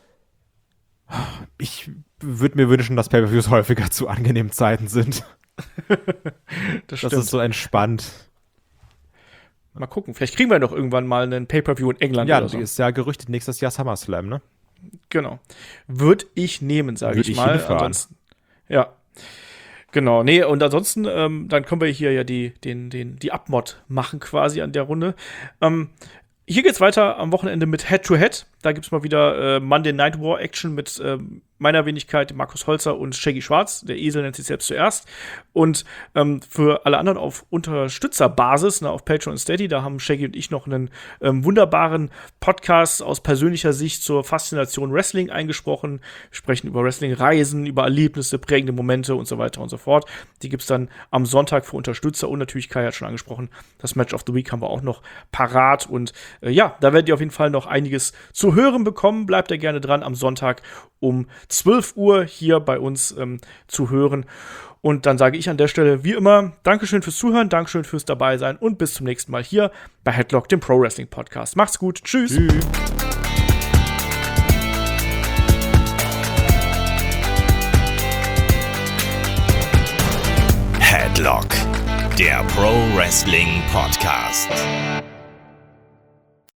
Ich würde mir wünschen, dass Pay-Per-Views häufiger zu angenehmen Zeiten sind. Das ist so entspannt. Mal gucken, vielleicht kriegen wir doch irgendwann mal einen Pay-Per-View in England oder so. Ja, ist ja gerüchtet nächstes Jahr SummerSlam, ne? Genau. Würde ich nehmen, sage ich mal. Ja. Genau, nee, und ansonsten, dann können wir hier ja die Abmod machen quasi an der Runde. Hier geht's weiter am Wochenende mit Head-to-Head. Da gibt's mal wieder Monday Night War Action mit meiner Wenigkeit, Markus Holzer und Shaggy Schwarz. Der Esel nennt sich selbst zuerst. Und für alle anderen auf Unterstützerbasis, auf Patreon und Steady, da haben Shaggy und ich noch einen wunderbaren Podcast aus persönlicher Sicht zur Faszination Wrestling eingesprochen. Wir sprechen über Wrestling-Reisen, über Erlebnisse, prägende Momente und so weiter und so fort. Die gibt's dann am Sonntag für Unterstützer und natürlich, Kai hat schon angesprochen, das Match of the Week haben wir auch noch parat. Und ja, da werdet ihr auf jeden Fall noch einiges zu hören bekommen. Bleibt da gerne dran am Sonntag um 12 Uhr hier bei uns zu hören. Und dann sage ich an der Stelle wie immer Dankeschön fürs Zuhören, Dankeschön fürs Dabeisein und bis zum nächsten Mal hier bei Headlock, dem Pro Wrestling Podcast. Macht's gut, tschüss. Tschüss. Headlock, der Pro Wrestling Podcast.